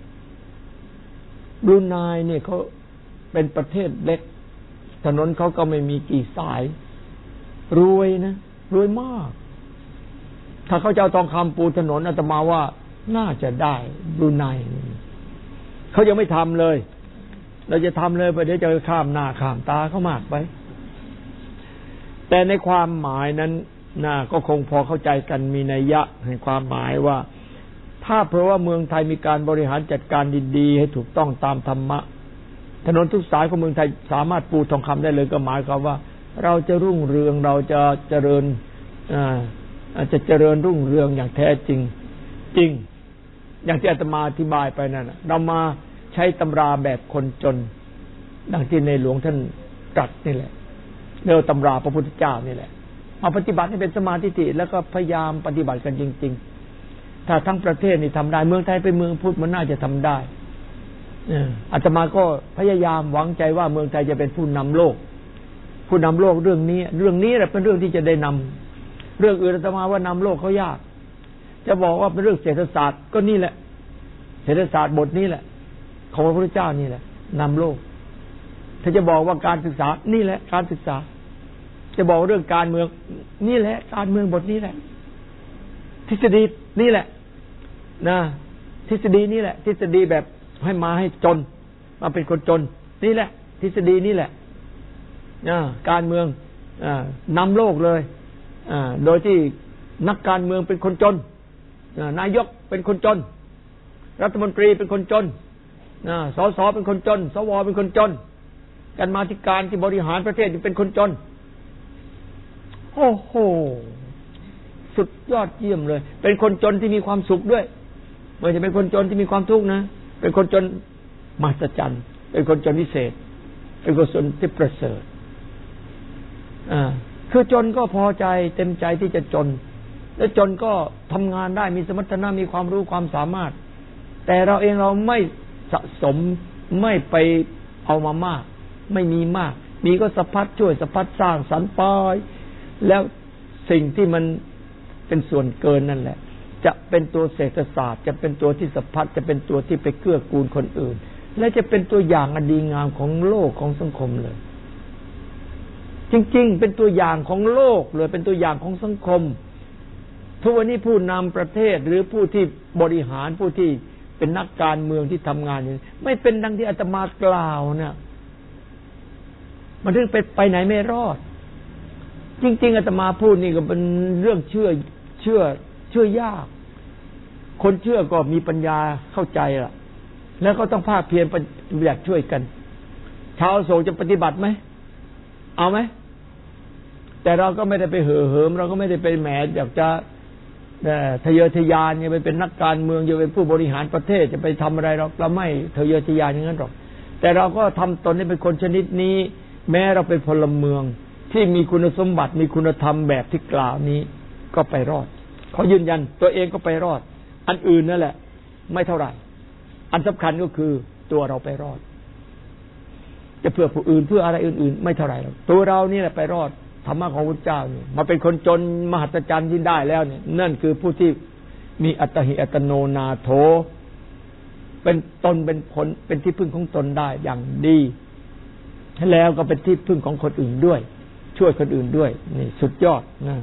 บรูไนเนี่ยเขาเป็นประเทศเล็กถนนเขาก็ไม่มีกี่สายรวยนะรวยมากถ้าเขาจะเอาทองคำปูถนนอาตมาว่าน่าจะได้บรูไนเขายังไม่ทำเลยเราจะทำเลยไปเดี๋ยวจะข้ามหน้าข้ามตาเขามากไปแต่ในความหมายนั้นน่าก็คงพอเข้าใจกันมีนัยยะให้ความหมายว่าถ้าเพราะว่าเมืองไทยมีการบริหารจัดการดีๆให้ถูกต้องตามธรรมะถนนทุกสายของเมืองไทยสามารถปูทองคำได้เลยก็หมายความว่าเราจะรุ่งเรืองเราจะเจริญอ่าอาจจะเจริญรุ่งเรืองอย่างแท้จริงจริงอย่างที่อาตมาอธิบายไปนั่นเรามาใช้ตำราแบบคนจนดังที่ในหลวงท่านตรัสนี่แหละเรียกว่าตำราพระพุทธเจ้านี่แหละเอาปฏิบัติให้เป็นสมาธิแล้วก็พยายามปฏิบัติกันจริงๆถ้าทั้งประเทศนี่ทำได้เมืองไทยเป็นเมืองพุทธมันน่าจะทำได้อาตมาก็พยายามหวังใจว่าเมืองไทยจะเป็นผู้นำโลกผู้นำโลกเรื่องนี้เรื่องนี้แหละเป็นเรื่องที่จะได้นำเรื่องอื่นอาตมาว่านำโลกเขายากจะบอกว่าเป็นเรื่องเศรษฐศาสตร์ก็นี่แหละเศรษฐศาสตร์บทนี้แหละของพระพุทธเจ้านี่แหละนำโลกถ้าจะบอกว่าการศึกษานี่แหละการศึกษาจะบอกเรื่องการเมืองนี่แหละการเมืองบทนี้แหละทฤษฎีนี่แหละนะทฤษฎีนี่แหละทฤษฎีแบบให้มาให้จนมาเป็นคนจนนี่แหละทฤษฎีนี่แหละนะการเมืองอ่านำโลกเลยอ่าโดยที่นักการเมืองเป็นคนจนนายกเป็นคนจนรัฐมนตรีเป็นคนจนสสเป็นคนจนสวเป็นคนจนการมาธิการที่บริหารประเทศเป็นคนจนโอ้โหสุดยอดเยี่ยมเลยเป็นคนจนที่มีความสุขด้วยไม่ใช่เป็นคนจนที่มีความทุกข์นะเป็นคนจนมหัศจรรย์เป็นคนจนพิเศษเป็นคนจนที่ประเสริฐอ่าคือจนก็พอใจเต็มใจที่จะจนและจนก็ทำงานได้มีสมรรถนะมีความรู้ความสามารถแต่เราเองเราไม่สะสมไม่ไปเอามามากไม่มีมากมีก็สะพัดช่วยสะพัดสร้างสรรค์ไปแล้วสิ่งที่มันเป็นส่วนเกินนั่นแหละจะเป็นตัวเศรษฐศาสตร์จะเป็นตัวที่สะพัดจะเป็นตัวที่ไปเกื้อกูลคนอื่นและจะเป็นตัวอย่างอันดีงามของโลกของสังคมเลยจริงๆเป็นตัวอย่างของโลกเลยเป็นตัวอย่างของสังคมทุกวันนี้ผู้นำประเทศหรือผู้ที่บริหารผู้ที่เป็นนักการเมืองที่ทำงานอย่างนี้ไม่เป็นดังที่อาตมากล่าวเนี่ยมันถึงไปไปไหนไม่รอดจริงๆอาตมาพูดนี่ก็เป็นเรื่องเชื่อเชื่อเชื่อยากคนเชื่อก็มีปัญญาเข้าใจล่ะแล้วก็ต้องภาคเพียรอยากช่วยกันชาวโศกจะปฏิบัติไหมเอาไหมแต่เราก็ไม่ได้ไปเห่อเหิมเราก็ไม่ได้ไปแหมอยากจะทะเยอทะยานจะไปเป็นนักการเมืองจะเป็นผู้บริหารประเทศจะไปทำอะไรเราเราไม่ทะเยอทะยานอย่างนั้นหรอกแต่เราก็ทำตนให้เป็นคนชนิดนี้แม้เราเป็นพลเมืองที่มีคุณสมบัติมีคุณธรรมแบบที่กล่าวนี้ก็ไปรอดเขายืนยันตัวเองก็ไปรอดอันอื่นนั่นแหละไม่เท่าไหร่อันสำคัญก็คือตัวเราไปรอดจะเพื่อผู้อื่นเพื่ออะไรอื่นๆไม่เท่าไหร่หรอกตัวเรานี่แหละไปรอดธรรมะของพระเจ้านี่มาเป็นคนจนมหัศจรรย์ที่ได้แล้วเนี่ยนั่นคือผู้ที่มีอัตหิอัตโนนาโถเป็นตนเป็นผลเป็นที่พึ่งของตนได้อย่างดีแล้วก็เป็นที่พึ่งของคนอื่นด้วยช่วยคนอื่นด้วยนี่สุดยอดนะ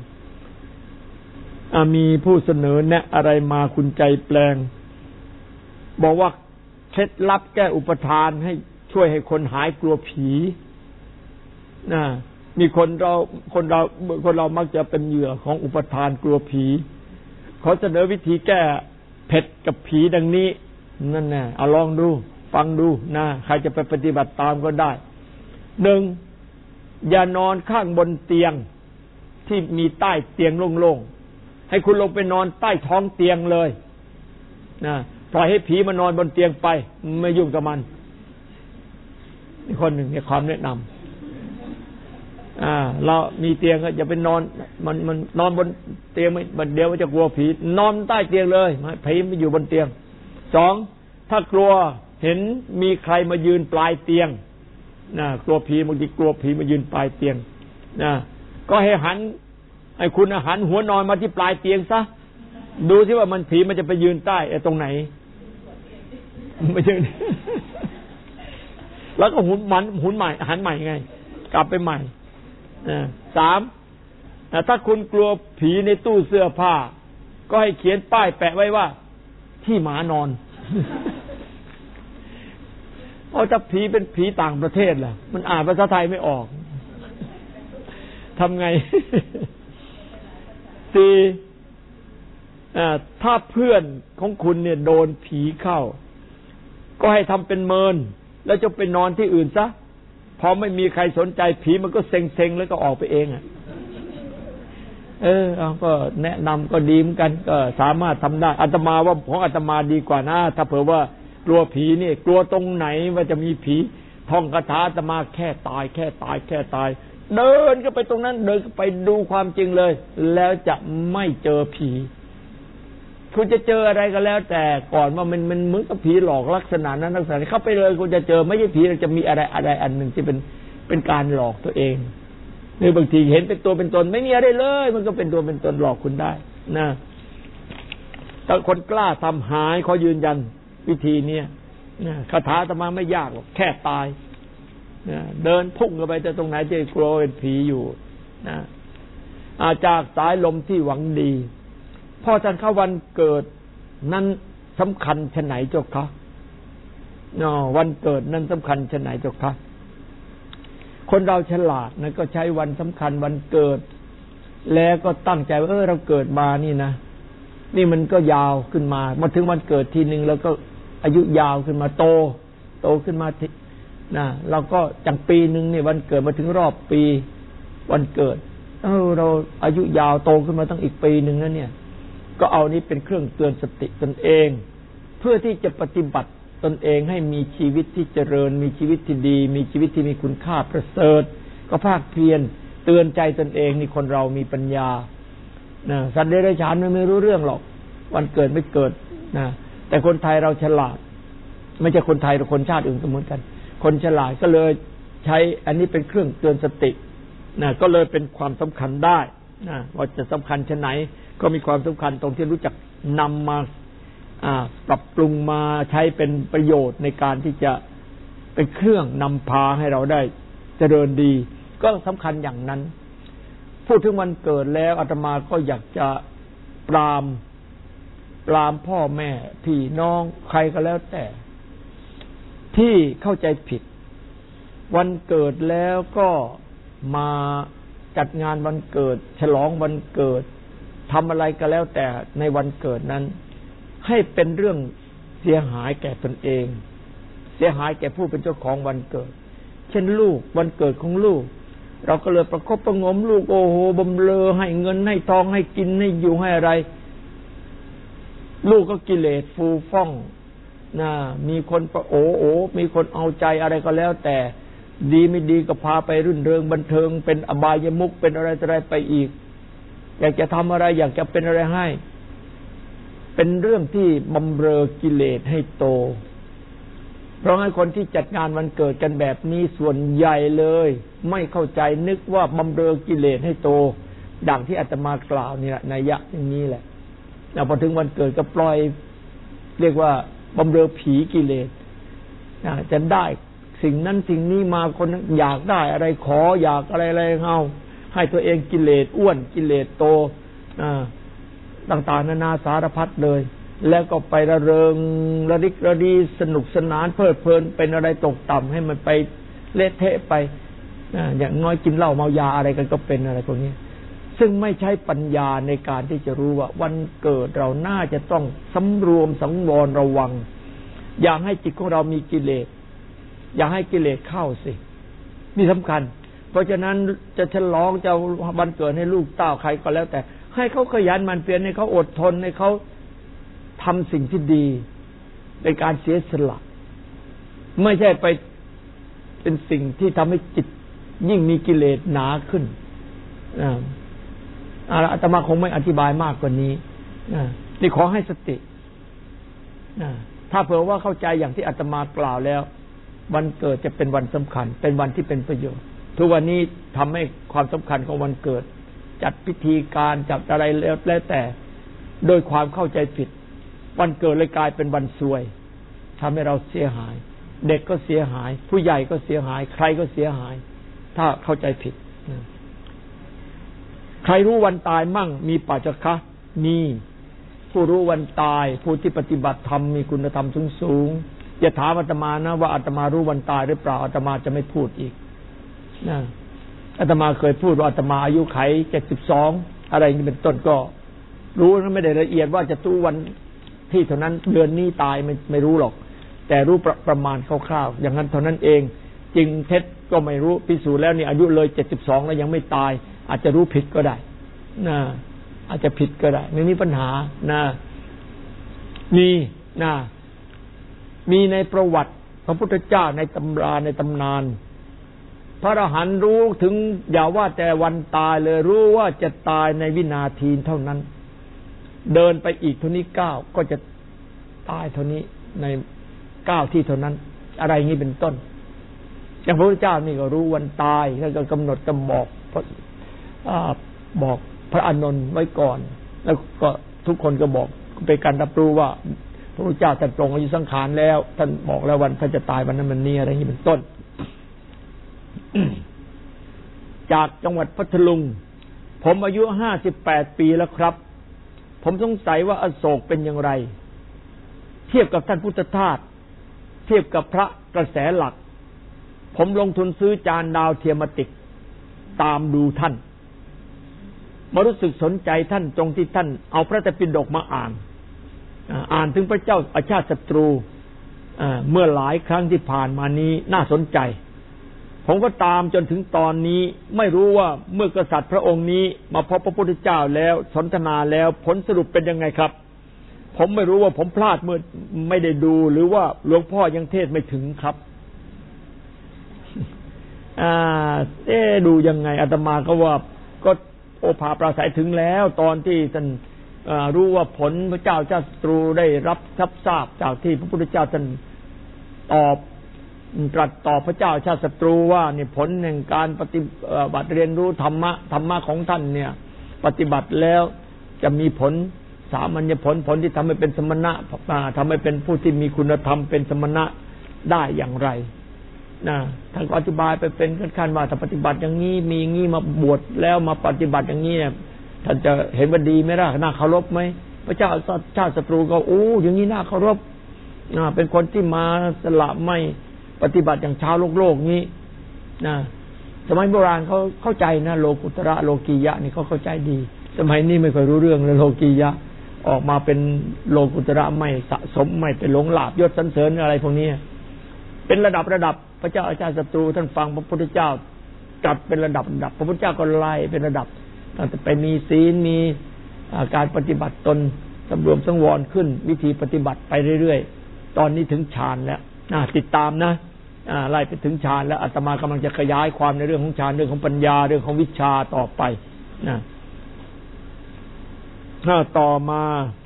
มีผู้เสนอแนะอะไรมาคุณใจแปลงบอกว่าเคล็ดลับแก้อุปทานให้ช่วยให้คนหายกลัวผีนะมีคนเราคนเราคนเรามักจะเป็นเหยื่อของอุปทานกลัวผีเขาเสนอวิธีแก้เผ็ดกับผีดังนี้นั่นแน่เอาลองดูฟังดูนะใครจะไปปฏิบัติตามก็ได้หนึ่งอย่านอนข้างบนเตียงที่มีใต้เตียงโล่งๆให้คุณลงไปนอนใต้ท้องเตียงเลยนะปล่อยให้ผีมานอนบนเตียงไปไม่ยุ่งกับมันอีกคนหนึ่งให้ความแนะนำอ่าเรามีเตียงก็อย่าไปนอนมันมันนอนบนเตียงไม่บัดเดียวมันจะกลัวผีนอนใต้เตียงเลยผีไม่อยู่บนเตียงสองถ้ากลัวเห็นมีใครมายืนปลายเตียงนะกลัวผีบางทีกลัวผีมายืนปลายเตียงนะก็ให้หันให้คุณหันหัวนอนมาที่ปลายเตียงซะดูสิว่ามันผีมันจะไปยืนใต้ไอ้ตรงไหนไม่ใช่แล้วก็หุนมันหุนใหม่หันใหม่ไงกลับไปใหม่สามถ้าคุณกลัวผีในตู้เสื้อผ้าก็ให้เขียนป้ายแปะไว้ว่าที่หมานอนเอาถ้าผีเป็นผีต่างประเทศล่ะมันอ่านภาษาไทยไม่ออกทำไงสี่ถ้าเพื่อนของคุณเนี่ยโดนผีเข้าก็ให้ทำเป็นเมินแล้วจะไปนอนที่อื่นซะพอไม่มีใครสนใจผีมันก็เซ็งๆแล้วก็ออกไปเองอ่ะเออเอาก็แนะนำก็ดีเหมือนกันก็สามารถทำได้อาตมาว่าของอาตมาดีกว่านะถ้าเผื่อว่ากลัวผีนี่กลัวตรงไหนว่าจะมีผีท่องคาถาอาตมาแค่ตายแค่ตายแค่ตายเดินก็ไปตรงนั้นเดินไปดูความจริงเลยแล้วจะไม่เจอผีคุณจะเจออะไรก็แล้วแต่ก่อนว่ามันมันเหมือนกับผีหลอกลักษณะนั้นลักษณะนี้เข้าไปเลยคุณจะเจอไม่ใช่ผีจะมีอะไรอะไรอันหนึ่งที่เป็นเป็นการหลอกตัวเองหรือบางทีเห็นเป็นตัวเป็นตนไม่มีอะไรเลยมันก็เป็นตัวเป็นตนหลอกคุณได้นะถ้าคนกล้าทำหายขอยืนยันวิธีนี้นะคาถาอาตมาไม่ยากหรอกแค่ตายนะเดินพุ่งเข้าไปแต่ตรงไหนจะกลัวเป็นผีอยู่นะอาจากสายลมที่หวังดีพ่อท่านเข้าวันเกิดนั้นสำคัญชะไหนเจ้าคะเนาะวันเกิดนั้นสำคัญชะไหนเจ้าคะคนเราฉลาดนะก็ใช้วันสำคัญวันเกิดแล้วก็ตั้งใจว่าเออเราเกิดมานี่นะนี่มันก็ยาวขึ้นมามาถึงวันเกิดทีนึงแล้วก็อายุยาวขึ้นมาโตโตขึ้นมานะเราก็จากปีนึงเนี่ยวันเกิดมาถึงรอบปีวันเกิดเออเราอายุยาวโตขึ้นมาตั้งอีกปีนึงนะเนี่ยก็เอานี้เป็นเครื่องเตือนสติตนเองเพื่อที่จะปฏิบัติตนเองให้มีชีวิตที่เจริญมีชีวิตที่ดีมีชีวิตที่มีคุณค่าประเสริฐก็ภาคเพียรเตือนใจตนเองนี่คนเรามีปัญญานะสัตว์เดรัจฉานไม่รู้เรื่องหรอกวันเกิดไม่เกิดนะแต่คนไทยเราฉลาดไม่ใช่คนไทยแต่คนชาติอื่นก็เหมือนกันคนฉลาดก็เลยใช้อันนี้เป็นเครื่องเตือนสตินะก็เลยเป็นความสำคัญได้นะว่าจะสำคัญชะไหนก็มีความสำคัญตรงที่รู้จักนำมาปรับปรุงมาใช้เป็นประโยชน์ในการที่จะเป็นเครื่องนำพาให้เราได้เจริญดีก็สำคัญอย่างนั้นพูดถึงวันเกิดแล้วอาตมาก็อยากจะปรามปรามพ่อแม่พี่น้องใครก็แล้วแต่ที่เข้าใจผิดวันเกิดแล้วก็มาจัดงานวันเกิดฉลองวันเกิดทำอะไรก็แล้วแต่ในวันเกิดนั้นให้เป็นเรื่องเสียหายแก่ตนเองเสียหายแก่ผู้เป็นเจ้าของวันเกิดเช่นลูกวันเกิดของลูกเราก็เลยประคบประงมลูกโอ้โหบำเรอให้เงินให้ทองให้กินให้อยู่ให้อะไรลูกก็กิเลสฟูฟ่องนะมีคนประโอโอมีคนเอาใจอะไรก็แล้วแต่ดีไม่ดีก็พาไปรื่นเริงบันเทิงเป็นอบายมุขเป็นอะไรอะไรไปอีกอยากจะทำอะไรอยากจะเป็นอะไรให้เป็นเรื่องที่บำเรอกิเลสให้โตเพราะให้คนที่จัดงานวันเกิดกันแบบนี้ส่วนใหญ่เลยไม่เข้าใจนึกว่าบำเรอกิเลสให้โตดังที่อาตมากล่าวนี่แหละนัยยะอย่างนี้แหละแล้วพอถึงวันเกิดก็ปล่อยเรียกว่าบำเรอผีกิเลสจะได้สิ่งนั้นสิ่งนี้มาคนอยากได้อะไรขออยากอะไรอะไรเอาให้ตัวเองกิเลสอ้วนกิเลสโตต่างๆนานาสารพัดเลยแล้วก็ไประเริงระดิกระดีสนุกสนานเพลิดเพลินเป็นอะไรตกต่ำให้มันไปเละเทะไปอย่างน้อยกินเหล้าเมายาอะไรกันก็เป็นอะไรพวกนี้ซึ่งไม่ใช่ปัญญาในการที่จะรู้ว่าวันเกิดเราน่าจะต้องสำรวมสังวรระวังอย่าให้จิตของเรามีกิเลสอย่าให้กิเลสเข้าสินี่สำคัญเพราะฉะนั้นจะฉลองจะวันเกิดให้ลูกเต้าใครก็แล้วแต่ให้เขาขยันหมั่นเพียรให้เขาอดทนให้เขาทำสิ่งที่ดีในการเสียสละไม่ใช่ไปเป็นสิ่งที่ทำให้จิตยิ่งมีกิเลสหนาขึ้นอาตมาคงไม่อธิบายมากกว่านี้นี่ขอให้สติถ้าเผื่อว่าเข้าใจอย่างที่อาตมากล่าวแล้ววันเกิดจะเป็นวันสำคัญเป็นวันที่เป็นประโยชน์ทุกวันนี้ทำให้ความสำคัญของวันเกิดจัดพิธีการจัดอะไรแล้วแต่โดยความเข้าใจผิดวันเกิดเลยกลายเป็นวันซวยทำให้เราเสียหายเด็กก็เสียหายผู้ใหญ่ก็เสียหายใครก็เสียหายถ้าเข้าใจผิดใครรู้วันตายมั่งมีปัจจคะมีผู้รู้วันตายผู้ที่ปฏิบัติธรรมมีคุณธรรมสูงสูงอย่าถามอาตมานะว่าอาตมารู้วันตายหรือเปล่าอาตมาจะไม่พูดอีกนะอาตมาเคยพูดว่าอาตมาอายุไขเจ็ดสิบสองอะไรนี่เป็นต้นก็รู้นะไม่ได้ละเอียดว่าจะรู้วันที่เท่านั้นเดือนนี้ตายไม่ไม่รู้หรอกแต่รู้ประประมาณคร่าวๆอย่างนั้นเท่านั้นเองจริงเท็จก็ไม่รู้พิสูจน์แล้วนี่อายุเลยเจ็ดสิบสองแล้วยังไม่ตายอาจจะรู้ผิดก็ได้นะอาจจะผิดก็ได้ไม่มีปัญหานะมีนะมีในประวัติพระพุทธเจ้าในตำราในตำนานพระอรหันต์รู้ถึงอย่าว่าแต่วันตายเลยรู้ว่าจะตายในวินาทีเท่านั้นเดินไปอีกเท่านี้ก้าวก็จะตายเท่านี้ในก้าวที่เท่านั้นอะไรงี้เป็นต้นอย่างพระพุทธเจ้านี่ก็รู้วันตายแล้วก็กำหนดกำบอกบอกพระอานนท์ไว้ก่อนแล้วก็ทุกคนก็บอกเป็นการรับรู้ว่าพระพุทธเจ้าท่านปรงอายุสังขารแล้วท่านบอกแล้ววันท่านจะตายวันนั้นวันนี้อะไรอย่างนี้เป็นต้น จากจังหวัดพัทลุงผมอายุห้าสิบแปดปีแล้วครับผมสงสัยว่าอโศกเป็นอย่างไรเทียบกับท่านพุทธทาสเทียบกับพระกระแสหลักผมลงทุนซื้อจานดาวเทียมมาติดตามดูท่านมารู้สึกสนใจท่านตรงที่ท่านเอาพระไตรปิฎกมาอ่านอ่านถึงพระเจ้าอาชาติศัตรูเมื่อหลายครั้งที่ผ่านมานี้น่าสนใจผมก็ตามจนถึงตอนนี้ไม่รู้ว่าเมื่อกษัตริย์พระองค์นี้มาพบพระพุทธเจ้าแล้วสนทนาแล้วผลสรุปเป็นยังไงครับผมไม่รู้ว่าผมพลาดเมื่อไม่ได้ดูหรือว่าหลวงพ่อยังเทศไม่ถึงครับอ่าเอ๊ะดูยังไงอาตมาก็ว่าก็โอภาปราศัยถึงแล้วตอนที่ท่านรู้ว่าผลพระเจ้าชาติศัตรูได้รับทราบจากที่พระพุทธเจ้าท่านตอบตรัสต่อพระเจ้าชาติศัตรูว่าเนี่ยผลแห่งการปฏิบัติเรียนรู้ธรรมะธรรมะของท่านเนี่ยปฏิบัติแล้วจะมีผลสามัญญผลผลที่ทำให้เป็นสมณะทำให้เป็นผู้ที่มีคุณธรรมเป็นสมณะได้อย่างไรนะท่านก็อธิบายไปเป็นขั้นๆว่าถ้าปฏิบัติอย่างนี้มีงี้มาบวชแล้วมาปฏิบัติอย่างนี้เนี่ยท่านจะเห็นว่าดีไหมล่ะน่าเคารพไหมพระเจ้าชาติศัตรูก็โอ้อย่างนี้น่าเคารพนะเป็นคนที่มาสละไม่ปฏิบัติอย่างชาวโลกโลกนี้นะสมัยโบราณเขาเข้าใจนะโลกุตระโลกียะนี่เขาเข้าใจดีสมัยนี้ไม่ค่อยรู้เรื่องเลยโลกียะออกมาเป็นโลกุตระไม่สะสมไม่ไปหลงหลาบยศสรรเสริญอะไรพวกนี้เป็นระดับระดับพระเจ้าอาชาติศัตรูท่านฟังพระพุทธเจ้าจัดเป็นระดับระดับพระพุทธเจ้าก็ไล่เป็นระดับท่านจะไปมีศีลมีการปฏิบัติตนสำรวมสังวรขึ้นวิธีปฏิบัติไปเรื่อยๆตอนนี้ถึงฌานแล้วติดตามนะไล่ไปถึงฌานแล้วอาตมากำลังจะขยายความในเรื่องของฌานเรื่องของปัญญาเรื่องของวิชาต่อไปนะถ้าต่อมา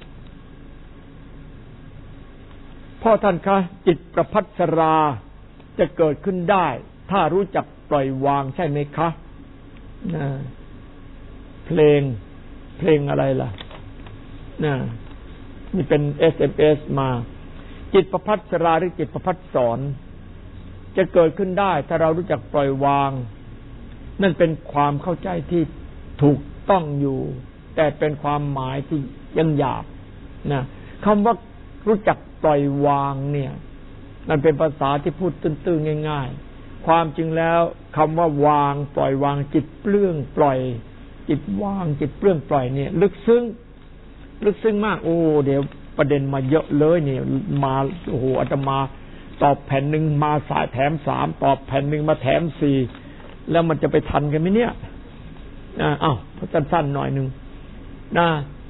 พ่อท่านคะจิตประภัสราจะเกิดขึ้นได้ถ้ารู้จักปล่อยวางใช่ไหมคะนะเพลงเพลงอะไรล่ะนะนี่เป็น เอส เอ็ม เอส มาจิตประภัสราหรือจิตประภัสสรจะเกิดขึ้นได้ถ้าเรารู้จักปล่อยวางนั่นเป็นความเข้าใจที่ถูกต้องอยู่แต่เป็นความหมายที่ยังหยาบนะคำว่ารู้จักปล่อยวางเนี่ยมันเป็นภาษาที่พูดตื้นๆง่ายๆความจริงแล้วคำว่าวางปล่อยวางจิตเปลื้องปล่อยจิตวางจิตเปลื้องปล่อยเนี่ยลึกซึ้งลึกซึ้งมากโอ้เดี๋ยวประเด็นมาเยอะเลยเนี่ยมาโอ้โหอาตมาตอบแผ่นหนึ่งมาสายแถมสามตอบแผ่นหนึ่งมาแถมสี่แล้วมันจะไปทันกันไหมเนี่ยอ้าวสั้นๆหน่อยหนึ่งนะ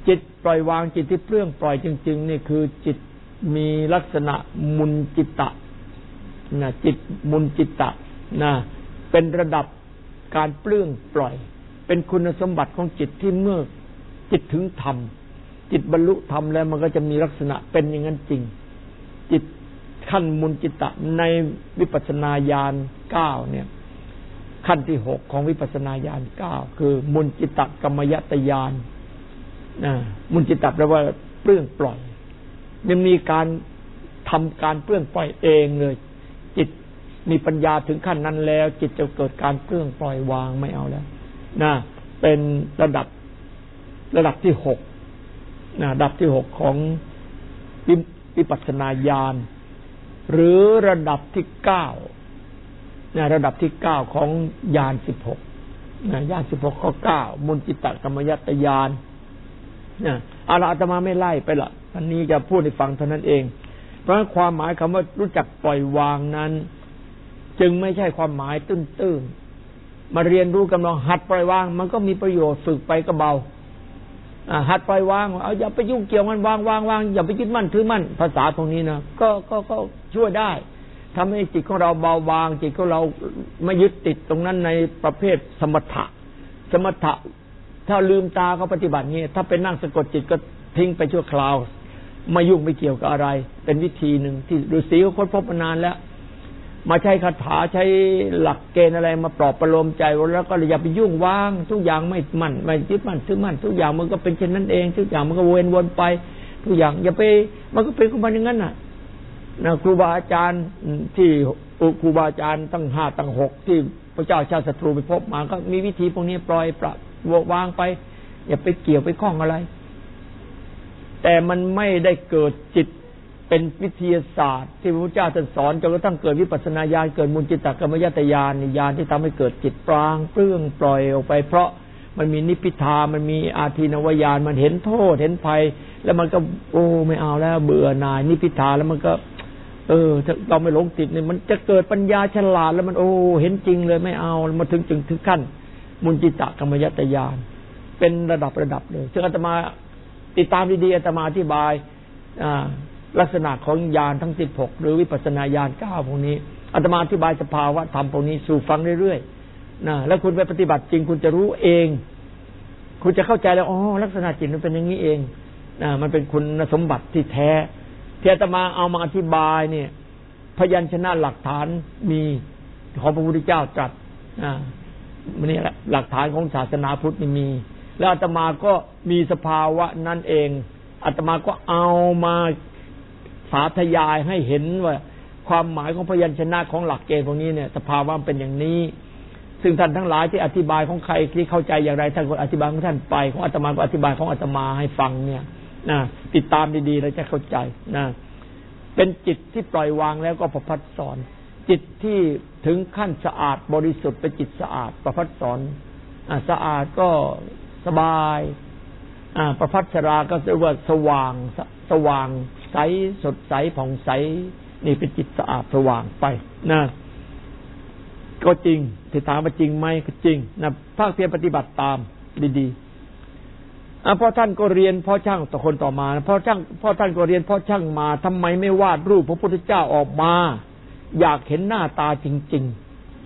จิตปล่อยวางจิตที่เปลื้องปล่อยจริงๆนี่คือจิตมีลักษณะมุนจิตตะนะจิตมุนจิตตะนะเป็นระดับการเปลื้องปล่อยเป็นคุณสมบัติของจิตที่เมื่อจิตถึงธรรมจิตบรรลุธรรมแล้วมันก็จะมีลักษณะเป็นอย่างนั้นจริงจิตขั้นมุนจิตตะในวิปัสสนาญาณเก้าเนี่ยขั้นที่หกของวิปัสสนาญาณเก้าคือมุนจิตตกรรมยตญาณนะมุนจิตตแปลว่าเปลื้องปล่อยมันมีการทำการเปลื้องปล่อยเองเลยจิตมีปัญญาถึงขั้นนั้นแล้วจิตจะเกิดการเปลื้องปล่อยวางไม่เอาแล้วนะเป็นระดับระดับที่หกนะระดับที่หกของวิปัสสนาญาณหรือระดับที่เก้านะระดับที่เก้าของญาณสิบหกนะญาณสิบหกข้อเก้ามุนจิตตกรรมยตญาณนะอาอาตมาไม่ไล่ไปละอันนี้จะพูดให้ฟังเท่านั้นเองเพราะความหมายคำว่ารู้จักปล่อยวางนั้นจึงไม่ใช่ความหมายตื้นๆมาเรียนรู้กำลังหัดปล่อยวางมันก็มีประโยชน์ฝึกไปก็เบาหัดปล่อยวางเอาอย่าไปยุ่งเกี่ยวมันวางวางวางอย่าไปยึดมั่นถือมั่นภาษาตรงนี้นะก็ก็ก็ช่วยได้ทำให้จิตของเราเบาบางจิตของเราไม่ยึดติดตรงนั้นในประเภทสมถะสมถะถ้าลืมตาก็ปฏิบัติงี้ถ้าเป็นนั่งสะกดจิตก็ทิ้งไปชั่วคราวไม่ยุ่งไม่เกี่ยวกับอะไรเป็นวิธีหนึ่งที่ฤาษีเขาค้นพบมานานแล้วมาใช้คาถาใช้หลักเกณฑ์อะไรมาปลอบประโลมใจแล้วก็อย่าไปยุ่งวางทุกอย่างไม่มั่นไม่ยึดมั่นถือมั่นทุกอย่างมันก็เป็นเช่นนั้นเองทุกอย่างมันก็เวียนวนไปทุกอย่างอย่าไปมันก็เป็นของมันอย่างนั้นน่ะนะครูบาอาจารย์ที่ครูบาอาจารย์ตั้งห้าตั้งหกที่พระเจ้าชาติศัตรูไปพบมาก็มีวิธีพวกนี้ปล่อยปละวางไปอย่าไปเกี่ยวไปข้องอะไรแต่มันไม่ได้เกิดจิตเป็นวิทยาศาสตร์ที่พระพุทธเจ้าท่านสอนจนกระทั่งเกิดวิปัสสนาญาณเกิดมุนจิตตกรรมยตญาณญาณที่ทำให้เกิดจิตปรางเปลื้องปล่อยออกไปเพราะมันมีนิพพิทามันมีอาทีนวญาณมันเห็นโทษเห็นภัยแล้วมันก็โอ้ไม่เอาแล้วเบื่อหน่ายนิพพิทาแล้วมันก็เออถ้าเราไม่หลงติดเนี่ยมันจะเกิดปัญญาฉลาดแล้วมันโอ้เห็นจริงเลยไม่เอามาถึงจึงถึงขั้นมุนจิตตกรรมยตญาณเป็นระดับระดับเลยซึ่งอาตมาติดตามดีๆอาตมาอธิบายอ่าลักษณะของญาณทั้งสิบหกหรือวิปัสสนาญาณเก้าพวกนี้อาตมาอธิบายสภาวะธรรมพวกนี้สู่ฟังเรื่อยๆนะแล้วคุณไปปฏิบัติจริงคุณจะรู้เองคุณจะเข้าใจแล้วอ๋อลักษณะจิตมันเป็นอย่างนี้เองนะมันเป็นคุณสมบัติที่แท้ที่อาตมาเอามาอธิบายเนี่ยพยัญชนะหลักฐานมีของพระพุทธเจ้าตรัสอ่านี่แหละหลักฐานของศาสนาพุทธมีแล้วอาตมาก็มีสภาวะนั่นเองอาตมาก็เอามาสาธยายให้เห็นว่าความหมายของพยัญชนะของหลักเกณฑ์พวกนี้เนี่ยสภาวะเป็นอย่างนี้ซึ่งท่านทั้งหลายที่อธิบายของใครที่เข้าใจอย่างไรท่านก็อธิบายของท่านไปของอาตมาก็อธิบายของอาตมาให้ฟังเนี่ยนะติดตามดีๆแล้วจะเข้าใจนะเป็นจิตที่ปล่อยวางแล้วก็ประพัดสอนจิตที่ถึงขั้นสะอาดบริสุทธิ์เป็นจิตสะอาดประพัดสอนอ่าสะอาดก็สบายอ่าประพัดสราก็เรียกว่าสว่างสว่างใสสดใสผ่องใสนี่เป็นจิตสะอาดสว่างไปนะก็จริงที่ถามว่าจริงไหมก็จริงนะภาคเพียรปฏิบัติตามดีๆอ่ะเพราะท่านก็เรียนพ่อช่างต่อคนต่อมาเพราะช่างพ่อท่านก็เรียนพ่อช่างมาทำไมไม่วาดรูปพระพุทธเจ้าออกมาอยากเห็นหน้าตาจริง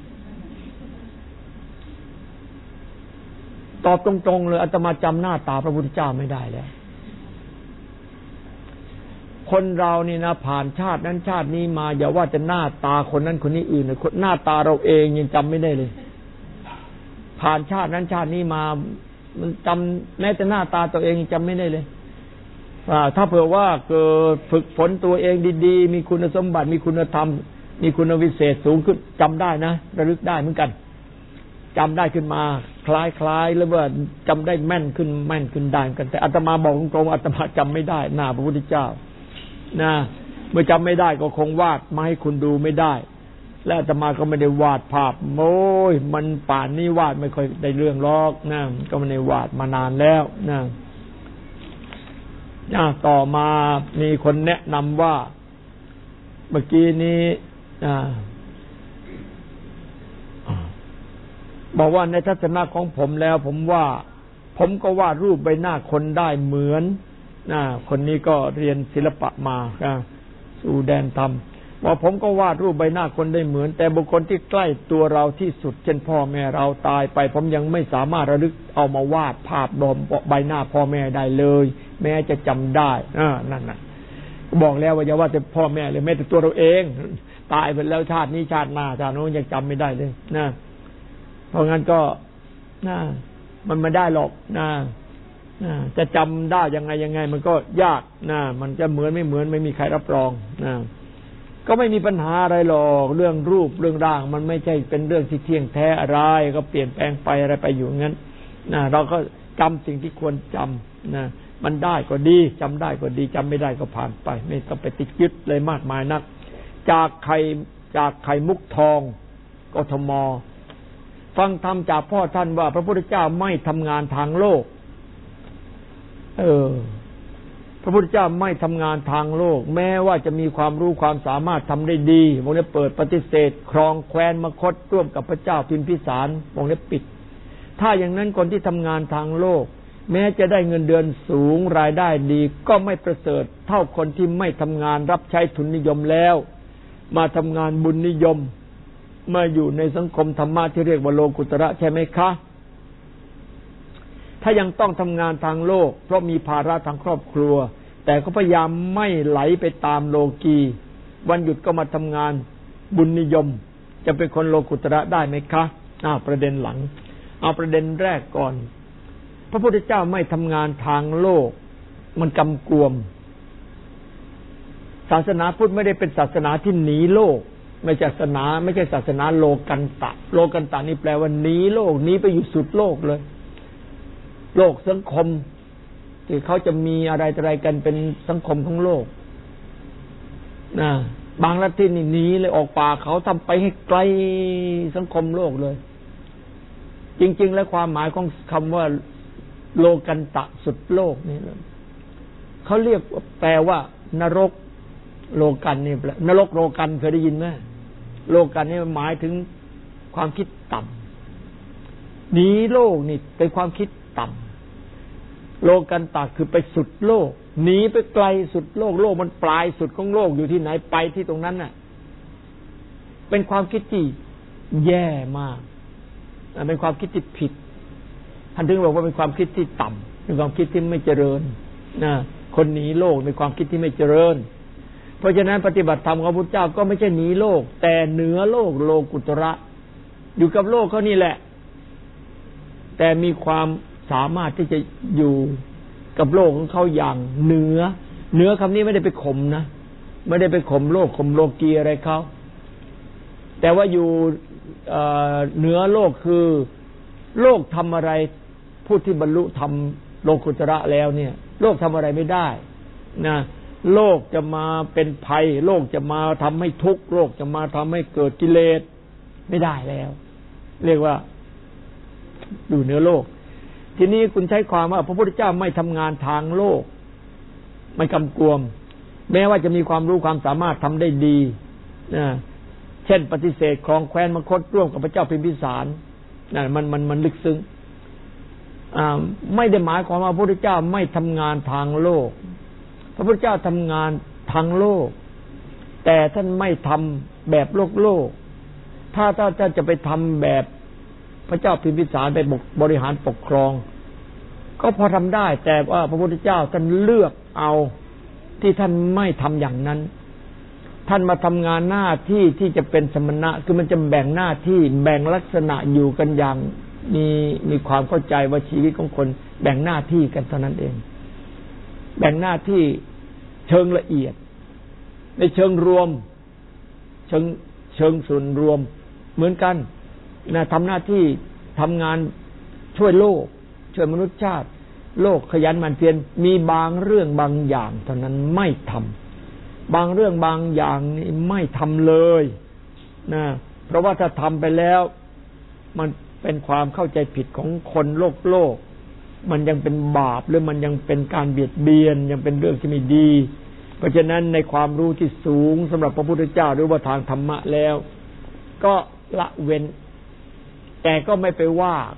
ๆตอบตรงๆเลยอาตมาจำหน้าตาพระพุทธเจ้าไม่ได้แล้วคนเรานี่นะผ่านชาตินั้นชาตินี้มาอย่าว่าจะหน้าตาคนนั้นคนนี้อื่นเลยหน้าตาเราเองยังจำไม่ได้เลยผ่านชาตินั้นชาตินี้มามันจำแม้แต่หน้าตาตัวเองยังจำไม่ได้เลยถ้าเผื่อว่าเกิดฝึกฝนตัวเองดีๆมีคุณสมบัติมีคุณธรรมมีคุณวิเศษสูงขึ้นจำได้นะระลึกได้เหมือนกันจำได้ขึ้นมาคล้ายๆแล้วว่าจำได้แม่นขึ้นแม่นขึ้นได้กันแต่อาตมาบอกตรงๆอาตมาจำไม่ได้หน้าพระพุทธเจ้านะเมื่อจำไม่ได้ก็คงวาดมาให้คุณดูไม่ได้และอาตมาก็ไม่ได้วาดภาพโอ้ยมันป่านนี้วาดไม่ค่อยได้เรื่องหรอกนะก็ไม่ได้วาดมานานแล้วนะนะต่อมามีคนแนะนำว่าเมื่อกี้นี้บอกว่าในทัศนะของผมแล้วผมว่าพผมก็วาดรูปใบหน้าคนได้เหมือนนะคนนี้ก็เรียนศิลปะมาสู่แดนธรรมว่าผมก็วาดรูปใบหน้าคนได้เหมือนแต่บุคคลที่ใกล้ตัวเราที่สุดเช่นพ่อแม่เราตายไปผมยังไม่สามารถระลึกเอามาวาดภาพบนใบหน้าพ่อแม่ได้เลยแม้จะจำได้อ่านั่นน่ะบอกแล้วว่าอย่าว่าแต่พ่อแม่เลยแม้แต่ตัวเราเองตายไปแล้วชาตินี้ชาติหน้าชาติโน้นยังจำไม่ได้เลยนะเพราะงั้นก็นะมันไม่ได้หรอกนะนะจะจำได้ยังไงยังไงมันก็ยากนะมันจะเหมือนไม่เหมือนไม่มีใครรับรองนะก็ไม่มีปัญหาอะไรหรอกเรื่องรูปเรื่องร่างมันไม่ใช่เป็นเรื่องที่เที่ยงแท้อะไรก็เปลี่ยนแปลงไปอะไรไปอยู่งั้นนะเราก็จำสิ่งที่ควรจำนะมันได้ก็ดีจำได้ก็ดีจำไม่ได้ก็ผ่านไปไม่ต้องไปติดยึดเลยมากมายนักจากไข่จากไข่มุกทองกทมฟังธรรมจากพ่อท่านว่าพระพุทธเจ้าไม่ทำงานทางโลกเออพระพุทธเจ้าไม่ทำงานทางโลกแม้ว่าจะมีความรู้ความสามารถทำได้ดีวงเล็บเปิดปฏิเสธครองแคว้นมคธร่วมกับพระเจ้าพิมพิสารวงเล็บปิดถ้าอย่างนั้นคนที่ทำงานทางโลกแม้จะได้เงินเดือนสูงรายได้ดีก็ไม่ประเสริฐเท่าคนที่ไม่ทำงานรับใช้ทุนนิยมแล้วมาทำงานบุญนิยมมาอยู่ในสังคมธรรมะที่เรียกว่าโลกุตระใช่ไหมคะถ้ายังต้องทำงานทางโลกเพราะมีภาระทางครอบครัวแต่ก็พยายามไม่ไหลไปตามโลกีวันหยุดก็มาทำงานบุญนิยมจะเป็นคนโลกุตระได้ไหมคะอ้าวประเด็นหลังเอาประเด็นแรกก่อนพระพุทธเจ้าไม่ทำงานทางโลกมันกำกวมศาสนาพุทธไม่ได้เป็นศาสนาที่หนีโลกไม่ใช่ศาสนาไม่ใช่ศาสนาโลกันตะโลกันตะนี่แปลว่าหนีโลกหนีไปอยู่สุดโลกเลยโลกสังคมที่เขาจะมีอะไรอะไรกันเป็นสังคมของโลกนะบางลัทธินี่หนีเลยออกป่าเขาทำไปให้ไกลสังคมโลกเลยจริงๆแล้วความหมายของคำว่าโลกันตะสุดโลกนี่เขาเรียกแปลว่านรกโลกันนี่แปลนรกโลกันเคยได้ยินไหมโลกันนี่หมายถึงความคิดต่ำหนีโลกนี่เป็นความคิดต่ำโลกันตะคือไปสุดโลกหนีไปไกลสุดโลกโลกมันปลายสุดของโลกอยู่ที่ไหนไปที่ตรงนั้นน่ะเป็นความคิดที่แย่มากเป็นความคิดที่ผิดท่านถึงบอกว่าเป็นความคิดที่ต่ำเป็นความคิดที่ไม่เจริญนะคนหนีโลกเป็นความคิดที่ไม่เจริญเพราะฉะนั้นปฏิบัติธรรมของพระพุทธเจ้าก็ไม่ใช่หนีโลกแต่เหนือโลกโลกุตระอยู่กับโลกเขานี่แหละแต่มีความสามารถที่จะอยู่กับโลกของเขาอย่างเหนือเหนือคำนี้ไม่ได้ไปข่มนะไม่ได้ไปข่มโลกข่มโลกีอะไรเขาแต่ว่าอยู่เหนือโลกคือโลกทำอะไรผู้ที่บรรลุธรรมโลกุตระแล้วเนี่ยโลกทำอะไรไม่ได้นะโลกจะมาเป็นภัยโลกจะมาทำให้ทุกข์โลกจะมาทำให้เกิดกิเลสไม่ได้แล้วเรียกว่าอยู่เหนือโลกทีนี้คุณใช้ความว่าพระพุทธเจ้าไม่ทำงานทางโลกไม่กำกวมแม้ว่าจะมีความรู้ความสามารถทำได้ดีนะเช่นปฏิเสธครองแคว้นมคธร่วมกับพระเจ้าพิมพิสารนั่นมันมันมันลึกซึ้งอ่าไม่ได้หมายความว่าพระพุทธเจ้าไม่ทำงานทางโลกพระพุทธเจ้าทำงานทางโลกแต่ท่านไม่ทำแบบโลกโลกถ้าถ้าท่านจะไปทำแบบพระเจ้าพิมพิสารไปบริหารปกครองก็พอทำได้แต่ว่าพระพุทธเจ้าท่านเลือกเอาที่ท่านไม่ทำอย่างนั้นท่านมาทำงานหน้าที่ที่จะเป็นสมณะคือมันจะแบ่งหน้าที่แบ่งลักษณะอยู่กันอย่างมีมีความเข้าใจว่าชีวิตของคนแบ่งหน้าที่กันเท่านั้นเองแบ่งหน้าที่เชิงละเอียดในเชิงรวมเชิงเชิงส่วนรวมเหมือนกันนะทำหน้าที่ทำงานช่วยโลกช่วยมนุษยชาติโลกขยันหมั่นเพียรมีบางเรื่องบางอย่างเท่านั้นไม่ทำบางเรื่องบางอย่างนี่ไม่ทำเลยนะเพราะว่าถ้าทำไปแล้วมันเป็นความเข้าใจผิดของคนโลกโลกมันยังเป็นบาปหรือมันยังเป็นการเบียดเบียนยังเป็นเรื่องที่ไม่ดีเพราะฉะนั้นในความรู้ที่สูงสำหรับพระพุทธเจ้าหรือว่าทางธรรมะแล้วก็ละเว้นแต่ก็ไม่ไปว่า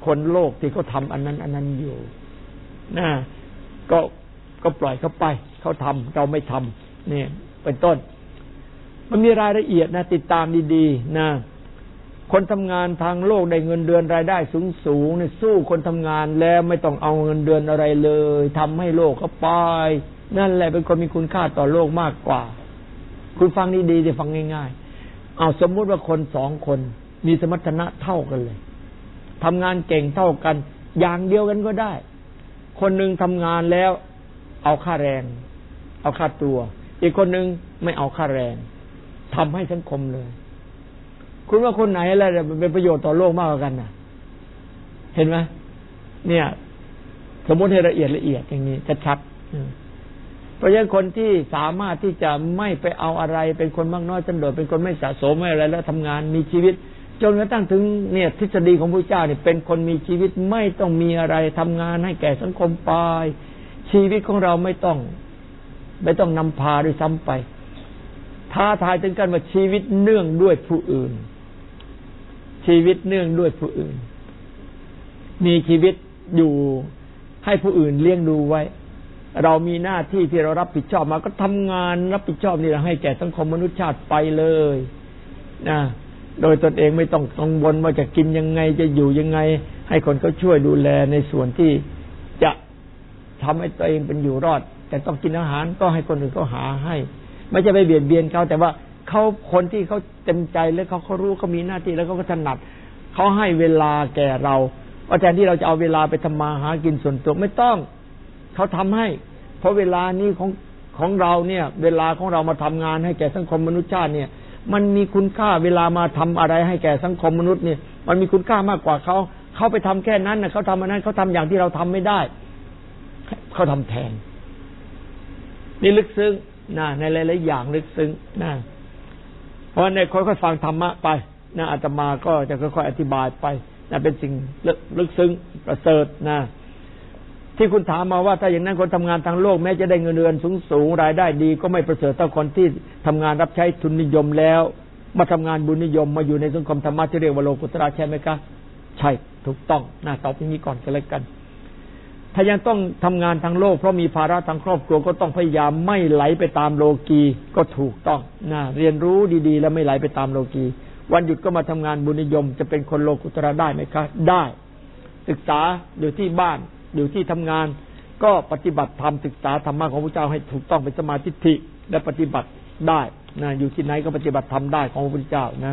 คนโลกที่เขาทำอันนั้นอันนั้นอยู่นะก็ก็ปล่อยเขาไปเขาทำเราไม่ทำเนี่ยเป็นต้นมันมีรายละเอียดนะติดตามดีๆนะคนทำงานทางโลกได้เงินเดือนรายได้สูงๆเนี่ยสู้คนทำงานแล้วไม่ต้องเอาเงินเดือนอะไรเลยทำให้โลกเขาไปนั่นแหละเป็นคนมีคุณค่าต่อโลกมากกว่าคุณฟังดีๆจะฟังง่ายๆเอาสมมุติว่าคนสองคนมีสมรรถนะเท่ากันเลยทำงานเก่งเท่ากันอย่างเดียวกันก็ได้คนหนึ่งทำงานแล้วเอาค่าแรงเอาค่าตัวอีกคนหนึ่งไม่เอาค่าแรงทำให้สังคมเลยคุณว่าคนไหนอะไรเป็นประโยชน์ต่อโลกมากกว่ากันน่ะเห็นไหมเนี่ยสมมติให้ละเอียดละเอียดอย่างนี้ชัดๆเพราะฉะนั้นคนที่สามารถที่จะไม่ไปเอาอะไรเป็นคนมากน้อยสันโดษเป็นคนไม่สะสมไม่อะไรแล้วทำงานมีชีวิตจนกระทั่งถึงเนี่ยทฤษฎีของพระเจ้าเนี่ยเป็นคนมีชีวิตไม่ต้องมีอะไรทำงานให้แก่สังคมไปชีวิตของเราไม่ต้องไม่ต้องนำพาด้วยซ้ำไปท้าทายถึงกันว่าชีวิตเนื่องด้วยผู้อื่นชีวิตเนื่องด้วยผู้อื่นมีชีวิตอยู่ให้ผู้อื่นเลี้ยงดูไว้เรามีหน้าที่ที่เรารับผิดชอบมาก็ทำงานรับผิดชอบนี่ให้แก่สังคมมนุษยชาติไปเลยนะโดยตนเองไม่ต้องกังวลว่าจะกินยังไงจะอยู่ยังไงให้คนเขาช่วยดูแลในส่วนที่จะทำให้ตัวเองเป็นอยู่รอดแต่ต้องกินอาหารก็ให้คนอื่นเขาหาให้ไม่ใช่ไปเบียดเบียนเขาแต่ว่าเขาคนที่เขาเต็มใจแล้วเขาเขารู้เขามีหน้าที่แล้วเขาก็ถนัดเขาให้เวลาแก่เราว่าแทนที่เราจะเอาเวลาไปทำมาหากินส่วนตัวไม่ต้องเขาทำให้เพราะเวลานี้ของของเราเนี่ยเวลาของเรามาทำงานให้แก่สังคมมนุษยชาติเนี่ยมันมีคุณค่าเวลามาทำอะไรให้แก่สังคมมนุษย์เนี่ยมันมีคุณค่ามากกว่าเขาเขาไปทำแค่นั้นนะเขาทำอันนั้นเขาทำอย่างที่เราทำไม่ได้เขาทำแทนนี่ลึกซึ้งนะในหลายๆอย่างลึกซึ้งนะเพราะในค่อยๆฟังธรรมะไปนะอาตมาก็จะค่อยๆอธิบายไปนะเป็นสิ่งลึกซึ้งประเสริฐนะที่คุณถามมาว่าถ้าอย่างนั้นคนทำงานทางโลกแม้จะได้เงินเดือนสูงๆรายได้ดีก็ไม่ประเสริฐเท่าคนที่ทำงานรับใช้ทุนนิยมแล้วมาทำงานบุญนิยมมาอยู่ในสังคมธรรมะที่เรียกว่าโลกุตระใช่ไหมครับใช่ถูกต้องนะตอบอย่างนี้ก่อนก็แล้วกันถ้ายังต้องทำงานทางโลกเพราะมีภาระทางครอบครัวก็ต้องพยายามไม่ไหลไปตามโลกีก็ถูกต้องนะเรียนรู้ดีๆแล้วไม่ไหลไปตามโลกีวันหยุดก็มาทำงานบุญนิยมจะเป็นคนโลกุตระได้ไหมครับได้ศึกษาอยู่ที่บ้านอยู่ที่ทำงานก็ปฏิบัติธรรมศึกษาธรรมะของพระเจ้าให้ถูกต้องเป็นสมาธิและปฏิบัติได้นะอยู่ที่ไหนก็ปฏิบัติธรรมได้ของพระพุทธเจ้านะ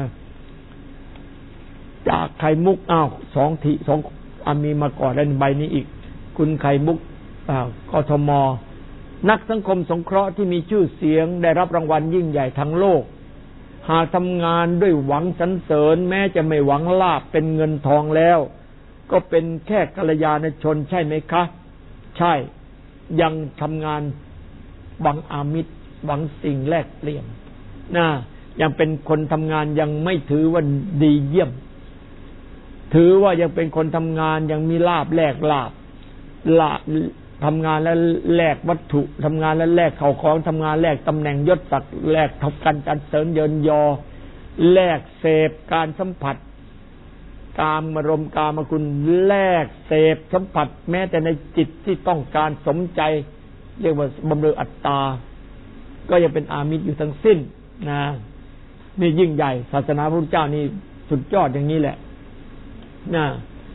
จากไข่มุกอ้าวสองทีสองอามีมาก่อนแล้วใบนี้อีกคุณไข่มุกกทมนักสังคมสงเคราะห์ที่มีชื่อเสียงได้รับรางวัลยิ่งใหญ่ทั้งโลกหากทำงานด้วยหวังสรรเสริญแม้จะไม่หวังลาภเป็นเงินทองแล้วก็เป็นแค่กัลยาณชนใช่ไหมคะใช่ยังทำงานหวังอามิตรหวังสิ่งแลกเปลี่ยนนะยังเป็นคนทำงานยังไม่ถือว่าดีเยี่ยมถือว่ายังเป็นคนทำงานยังมีลาภแลกลาภละทำงานแล้วแลกวัตถุทำงานแล้วแลกเข้าของทำงานแลกตำแหน่งยศศักดิ์แลกทบกันจัดเสริญเยินยอแลกเสพการสัมผัสกามอารมณ์กามคุณแลกเสพสัมผัสแม้แต่ในจิตที่ต้องการสมใจเรียกว่าบำเรออัตตาก็ยังเป็นอามิตรอยู่ทั้งสิ้นนะนี่ยิ่งใหญ่ศาสนาพระพุทธเจ้านี่สุดยอดอย่างนี้แหละนะ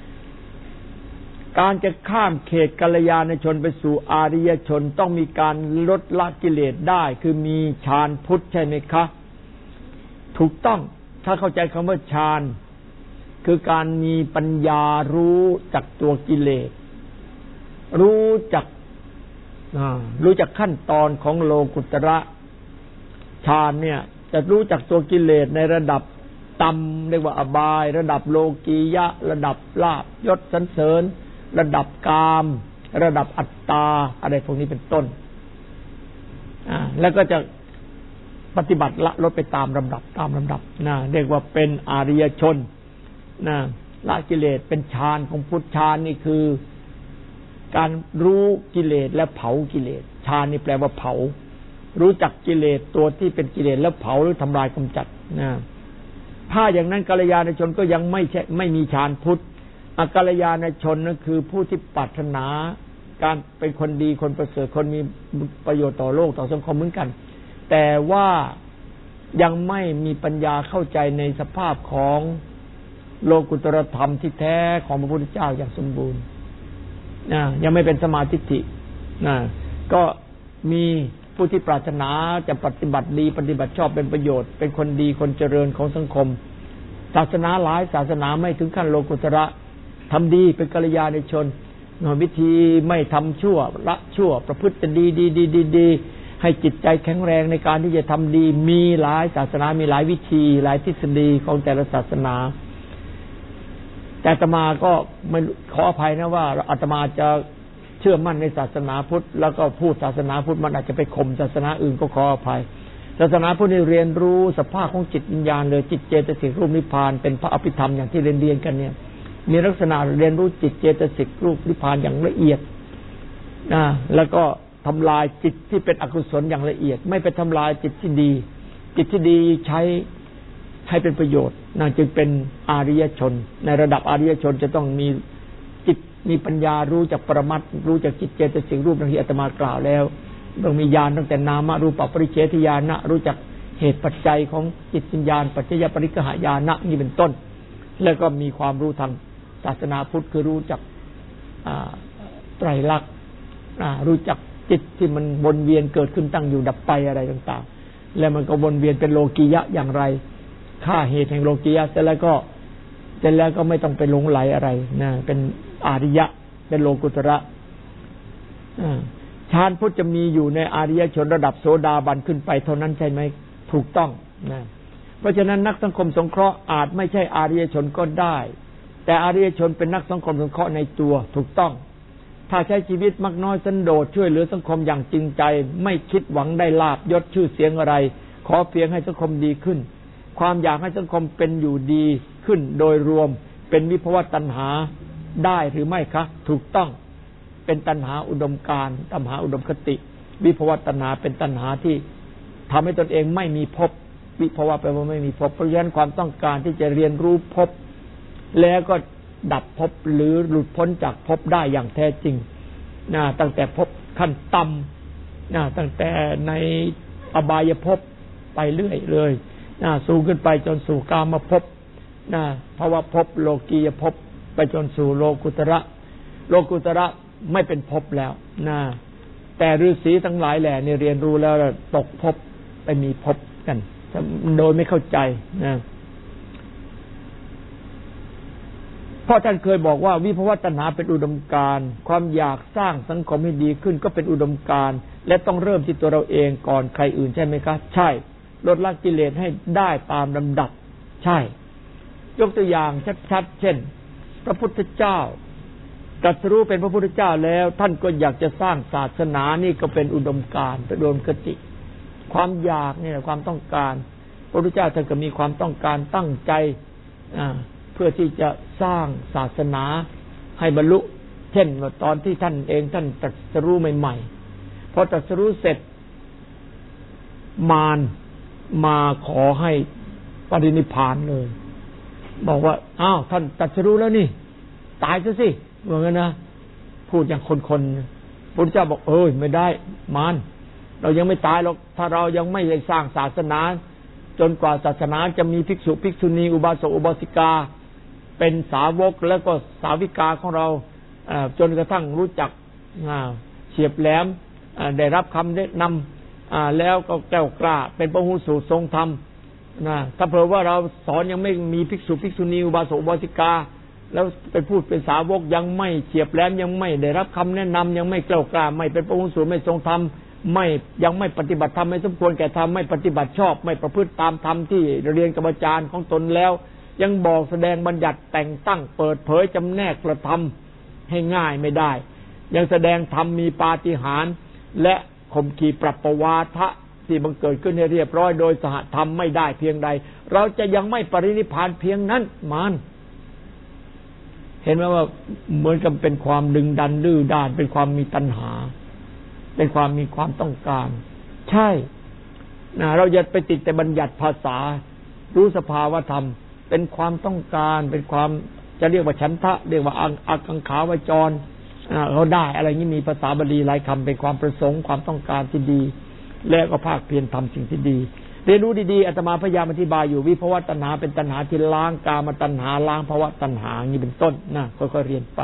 การจะข้ามเขตกัลยาณชนไปสู่อาริยชนต้องมีการลดละกิเลสได้คือมีฌานพุทธใช่ไหมคะถูกต้องถ้าเข้าใจคำว่าฌานคือการมีปัญญารู้จักตัวกิเลสรู้จักรู้จักขั้นตอนของโลกุตระฌานเนี่ยจะรู้จักตัวกิเลสในระดับต่ำเรียกว่าอบายระดับโลกียะระดับลาภยศสรรเสริญระดับกามระดับอัตตาอะไรพวกนี้เป็นต้นอ่าแล้วก็จะปฏิบัติละลดไปตามลำดับตามลำดับนะเรียกว่าเป็นอริยชนนะละกิเลสเป็นฌานของพุทธฌานนี่คือการรู้กิเลสและเผากิเลสฌานนี่แปลว่าเผารู้จักกิเลสตัวที่เป็นกิเลสแล้วเผาหรือทำลายกำจัดนะถ้าอย่างนั้นกัลยาณชนก็ยังไม่ใช่ไม่มีฌานพุทธอกัลยาณชนนั่นคือผู้ที่ปรารถนาการเป็นคนดีคนประเสริฐคนมีประโยชน์ต่อโลกต่อสังคมเหมือนกันแต่ว่ายังไม่มีปัญญาเข้าใจในสภาพของโลกุตตรธรรมที่แท้ของพระพุทธเจ้าอย่างสมบูรณ์นะยังไม่เป็นสมาธิินะก็มีผู้ที่ปรารถนาจะปฏิบัติดีปฏิบัติชอบเป็นประโยชน์เป็นคนดีคนเจริญของสังคมศาสนาหลายศาสนาไม่ถึงขั้นโลกุตระทำดีเป็นกัลยาณชนวิธีไม่ทำชั่วละชั่วประพฤติดีดีดีดีดีให้จิตใจแข็งแรงในการที่จะทำดีมีหลายศาสนามีหลายวิธีหลายทฤษฎีของแต่ละศาสนาแต่อาตมาก็ไม่ขออภัยนะว่าอาตมาจะเชื่อมั่นในศาสนาพุทธแล้วก็พูดศาสนาพุทธมันอาจจะไปข่มศาสนาอื่นก็ขออภัยศาสนาพุทธนี่เรียนรู้สภาพของจิตวิญญาณเลยจิตเจตสิกรูปนิพพานเป็นพระอภิธรรมอย่างที่เรียนเรียนกันเนี่ยมีลักษณะเรียนรู้จิตเจตสิกรูปนิพพานอย่างละเอียดนะแล้วก็ทำลายจิตที่เป็นอกุศลอย่างละเอียดไม่ไปทำลายจิตที่ดีจิตที่ดีใช้ให้เป็นประโยชน์นั่นจึงเป็นอริยชนในระดับอริยชนจะต้องมีจิตมีปัญญารู้จักปรมัตถ์รู้จักจิตเจตสิกรูปที่อาตมากล่าวแล้วต้องมีญาณตั้งแต่นามรูปปริเฉทญาณะรู้จักเหตุปัจจัยของจิตวิญญาณปัจจยปริกหญาณะนี่เป็นต้นแล้วก็มีความรู้ทางศาสนาพุทธคือรู้จักไตรลักษณ์รู้จักจิตที่มันวนเวียนเกิดขึ้นตั้งอยู่ดับไปอะไรต่างๆแล้วมันก็วนเวียนเป็นโลกียะอย่างไรค่าเหตุแห่งโลกียะเสร็จแล้วก็เสร็จแล้วก็ไม่ต้องไปหลงไหลอะไรนะเป็นอริยะเป็นโลกุตระฌานพุทธจะมีอยู่ในอริยชนระดับโสดาบันขึ้นไปเท่านั้นใช่ไหมถูกต้องนะเพราะฉะนั้นนักสังคมสงเคราะห์อาจไม่ใช่อริยชนก็ได้แต่อริยชนเป็นนักสังคมสงเคราะห์ในตัวถูกต้องถ้าใช้ชีวิตมักน้อยสันโดษช่วยเหลือสังคมอย่างจริงใจไม่คิดหวังได้ลาภยศชื่อเสียงอะไรขอเพียงให้สังคมดีขึ้นความอยากให้สังคมเป็นอยู่ดีขึ้นโดยรวมเป็นวิภวตัณหาได้หรือไม่คะถูกต้องเป็นตัณหาอุดมการณ์ตัณหาอุดมคติวิภวตัณหาเป็นตัณหาที่ทำให้ตนเองไม่มีภพวิภวะแปลว่าไม่มีภพเพราะฉะนั้นความต้องการที่จะเรียนรู้ภพแล้วก็ดับภพหรือหลุดพ้นจากภพได้อย่างแท้จริงนะตั้งแต่ภพขั้นต่ำนะตั้งแต่ในอบายภพไปเรื่อยเลยนะสูงขึ้นไปจนสู่กามภพนะภวภพโลกียภพไปจนสู่โลกุตระโลกุตระไม่เป็นภพแล้วนะแต่ฤาษีทั้งหลายแหล่นี่เรียนรู้แล้วตกภพไปมีภพกันโดยไม่เข้าใจนะเพราะท่านเคยบอกว่าวิภวตัณหาเป็นอุดมการณ์ความอยากสร้างสังคมให้ดีขึ้นก็เป็นอุดมการณ์และต้องเริ่มที่ตัวเราเองก่อนใครอื่นใช่ไหมคะใช่ลดละกิเลสให้ได้ตามลำดับใช่ยกตัวอย่างชัดๆเช่นพระพุทธเจ้าตรัสรู้เป็นพระพุทธเจ้าแล้วท่านก็อยากจะสร้างศาสนานี่ก็เป็นอุดมการณ์เป็นอุดมคติความอยากนี่แหละความต้องการพระพุทธเจ้าท่านก็มีความต้องการตั้งใจอ่าเพื่อที่จะสร้างศาสนาให้บรรลุเช่นว่าตอนที่ท่านเองท่านตรัสรู้ใหม่ๆพอตรัสรู้เสร็จมารมาขอให้ปรินิพพานเลยบอกว่าอ้าวท่านตรัสรู้แล้วนี่ตายซะสิเหมือนกันนะพูดอย่างคนๆพระพุทธเจ้าบอกเอ้ยไม่ได้มารเรายังไม่ตายหรอกถ้าเรายังไม่ได้สร้างศาสนาจนกว่าศาสนาจะมีภิกษุภิกษุณีอุบาสกอุบาสิกาเป็นสาวกแล้วก็สาวิกาของเราจนกระทั่งรู้จักเฉียบแหลมได้รับคำแนะนำแล้วก็แก้วกล้าเป็นพหูสูตรทรงธรรมนะถ้าเผื่อว่าเราสอนยังไม่มีภิกษุภิกษุณีอุบาสกอุบาสิกาแล้วไปพูดเป็นสาวกยังไม่เฉียบแหลมยังไม่ได้รับคำแนะนำยังไม่แก้วกล้าไม่เป็นพหูสูตรไม่ทรงธรรมไม่ยังไม่ปฏิบัติธรรมไม่สมควรแก่ธรรมไม่ปฏิบัติชอบไม่ประพฤติตามธรรมที่เรียนกับอาจารย์ของตนแล้วยังบอกแสดงบัญญัติแต่งตั้งเปิดเผยจำแนกกระทำให้ง่ายไม่ได้ยังแสดงธรรมมีปาฏิหาริย์และข่มขีปรับประวาทะที่บังเกิดขึ้นให้เรียบร้อยโดยสหธรรมไม่ได้เพียงใดเราจะยังไม่ปรินิพพานเพียงนั้นมันเห็นไหมว่าเหมือนกับเป็นความดึงดันดื้อด้านเป็นความมีตัณหาเป็นความมีความต้องการใช่นะเราอย่าไปติดแต่บัญญัติภาษารู้สภาวธรรมเป็นความต้องการเป็นความจะเรียกว่าฉันทะเรียกว่าอากังขาวจรเขาได้อะไรนี้มีภาษาบาลีหลายคำเป็นความประสงค์ความต้องการที่ดีและก็ภาคเพียรทำสิ่งที่ดีเรียนรู้ดีๆอาตมาพยายามอธิบายอยู่วิภวตัณหาเป็นตัณหาที่ล้างกามตัณหาล้างภวตัณหาอย่างนี้เป็นต้นนะค่อยๆเรียนไป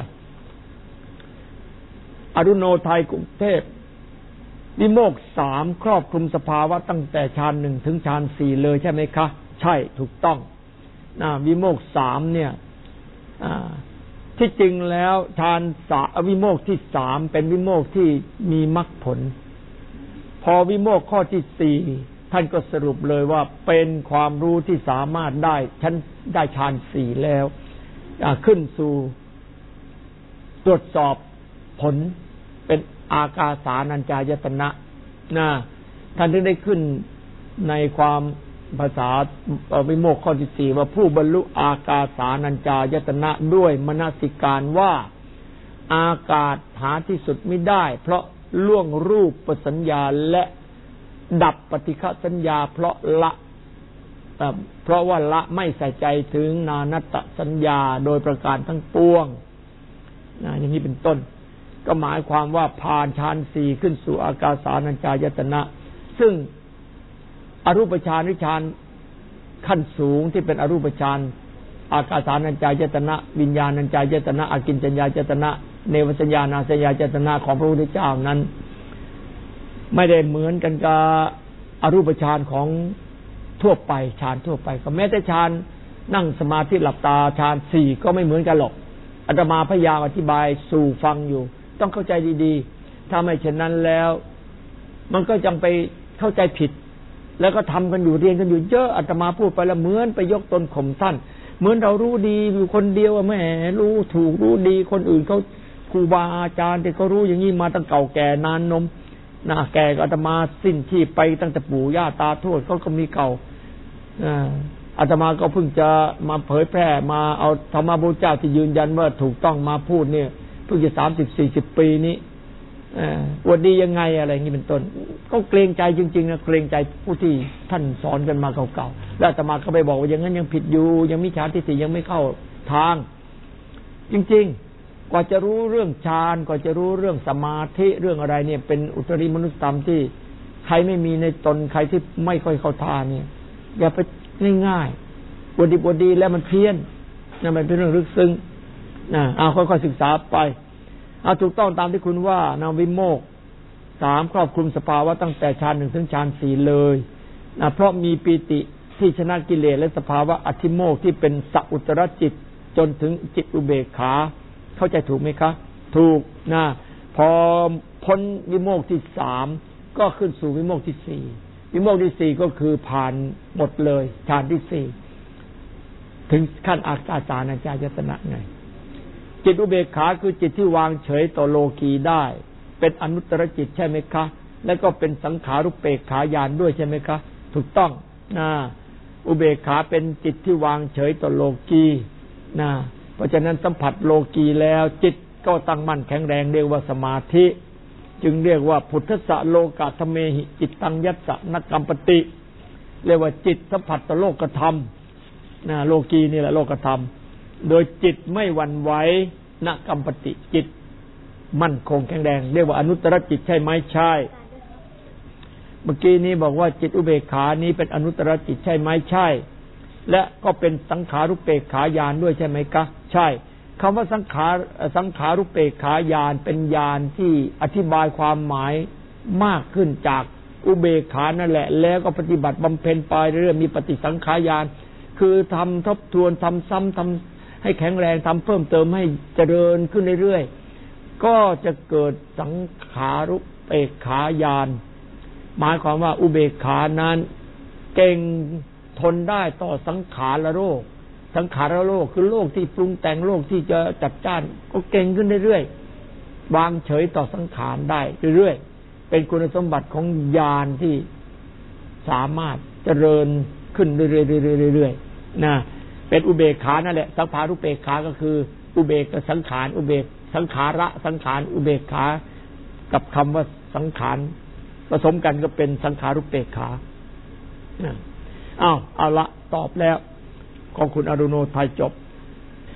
อรุโนไทยกรุงเทพวิโมกข์สามครอบคลุมสภาวะตั้งแต่ฌานหนึ่งถึงฌานสี่เลยใช่ไหมคะใช่ถูกต้องนะวิโมกข์สามเนี่ยที่จริงแล้วฌานสาวิโมกข์ที่สามเป็นวิโมกข์ที่มีมรรคผลพอวิโมกข์ข้อที่สี่ท่านก็สรุปเลยว่าเป็นความรู้ที่สามารถได้ชั้นได้ฌานสี่แล้วขึ้นสู่ตรวจสอบผลเป็นอากาสานัญจายตนะนะท่านถึงได้ขึ้นในความภาษาวิโมกข์ข้อที่สี่ว่าผู้บรรลุอากาสานัญจายตนะด้วยมนสิการว่าอากาศหาที่สุดไม่ได้เพราะล่วงรูปสัญญาและดับปฏิฆะสัญญาเพราะละเพราะว่าละไม่ใส่ใจถึงนานัตตสัญญาโดยประการทั้งปวงนะอย่างนี้เป็นต้นก็หมายความว่าผ่านฌานสี่ขึ้นสู่อากาสานัญจายตนะซึ่งอรูปฌานหรือฌานขั้นสูงที่เป็นอรูปฌานอากาสานัญจายตนะวิญญาณัญจายตนะอากิญจัญญายตนะเนวสัญญานาสัญญายตนะของพระพุทธเจ้านั้นไม่ได้เหมือนกันกับอรูปฌานของทั่วไปฌานทั่วไปก็แม้แต่ฌานนั่งสมาธิหลับตาฌานสี่ก็ไม่เหมือนกันหรอกอาตมาพยายามอธิบายสู่ฟังอยู่ต้องเข้าใจดีๆถ้าไม่เช่นนั้นแล้วมันก็จังไปเข้าใจผิดแล้วก็ทำกันอยู่เรียนกันอยู่เยอะอาตมาพูดไปแล้วเหมือนไปยกตนข่มท่านเหมือนเรารู้ดีอยู่คนเดียวว่าแหมรู้ถูกรู้ดีคนอื่นเขาครูบาอาจารย์ที่เขารู้อย่างนี้มาตั้งเก่าแก่นานนมน่าแก่อาตมาสิ้นที่ไปตั้งแต่ปู่ย่าตาทวดเขาก็มีเก่าอาตมาก็เพิ่งจะมาเผยแพร่มาเอาธรรมะพุทธเจ้าที่ยืนยันว่าถูกต้องมาพูดเนี่ยเพิ่งจะสามสิบสี่สิบปีนี้อวดดียังไงอะไรอย่างนี้เป็นต้นก็เกรงใจจริงๆนะเกรงใจผู้ที่ท่านสอนกันมาเก่าๆแล้วอาตมาก็ไปบอกว่าอย่างนั้นยังผิดอยู่ยังมิจฉาทิฏฐิยังไม่เข้าทางจริงๆกว่าจะรู้เรื่องฌานกว่าจะรู้เรื่องสมาธิเรื่องอะไรเนี่ยเป็นอุตริมนุสธรรมที่ใครไม่มีในตนใครที่ไม่ค่อยเข้าทางเนี่ยอย่าไปง่ายๆอวดดีอวดดีแล้วมันเพี้ยนนั่นมันเป็นเรื่องลึกซึ้งนะเอาค่อยๆศึกษาไปเอาถูกต้องตามที่คุณว่านาวิโมกข์สามครอบคลุมสภาวะตั้งแต่ฌานหนึ่งถึงฌานสี่เลยนะเพราะมีปีติที่ชนะกิเลสและสภาวะอธิโมกข์ที่เป็นสัอุตรจิตจนถึงจิตอุเบกขาเข้าใจถูกไหมคะถูกนะพอพ้นวิโมกข์ที่สามก็ขึ้นสู่วิโมกข์ที่สี่วิโมกข์ที่สี่ก็คือผ่านหมดเลยฌานที่สี่ถึงขั้นอากาสานัญจายตนะไงจิตอุเบกขาคือจิตที่วางเฉยต่อโลกีได้เป็นอนุตตรจิตใช่ไหมคะแล้วก็เป็นสังขารุปเปกขายานด้วยใช่ไหมคะถูกต้องนะอุเบกขาเป็นจิตที่วางเฉยต่อโลกีนะเพราะฉะนั้นสัมผัสโลกีแล้วจิตก็ตั้งมั่นแข็งแรงเรียกว่าสมาธิจึงเรียกว่าพุทธะโลกะธเมหิจิตตังยัสสะนกัมปติเรียกว่าจิตสัมผัสต่อโลกธรรมนะโลกีนี่แหละโลกธรรมโดยจิตไม่หวั่นไหวนกัมปติจิตมั่นคงแข็งแรงเรียกว่าอนุตตรจิตใช่ไหมใช่เมื่อกี้นี้บอกว่าจิตอุเบกขานี้เป็นอนุตตรจิตใช่ไหมใช่และก็เป็นสังขารุปเปกขายานด้วยใช่ไหมคะใช่คำว่าสังขารสังขารุปเปกขายานเป็นญาณที่อธิบายความหมายมากขึ้นจากอุเบกขานั่นแหละแล้วก็ปฏิบัติบำเพ็ญไปเรื่อยมีปฏิสังขายานคือทำทบทวนทำซ้ำทำให้แข็งแรงทำเพิ่มเติมให้เจริญขึ้นเรื่อยๆก็จะเกิดสังขารุปเปกขายานหมายความว่าอุเบกขานั้นเก่งทนได้ต่อสังขารโลกสังขารโลกคือโลกที่ปรุงแต่งโลกที่จะจัดจ้านก็เก่งขึ้นเรื่อยๆวางเฉยต่อสังขารได้เรื่อยๆเป็นคุณสมบัติของญาณที่สามารถเจริญขึ้นเรื่อยๆๆๆนะเป็นอุเบกขานั่นแหละสังขารุปเปกขาก็คืออุเบกกับสังขารอุเบกสังขาระสังขารอุเบกขากับคำว่าสังขารผสมกันก็เป็นสังขารุปเปกขาอ้าวเอาละตอบแล้วของคุณอรุโนไทยจบ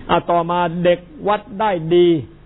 อ่ะต่อมาเด็กวัดได้ดี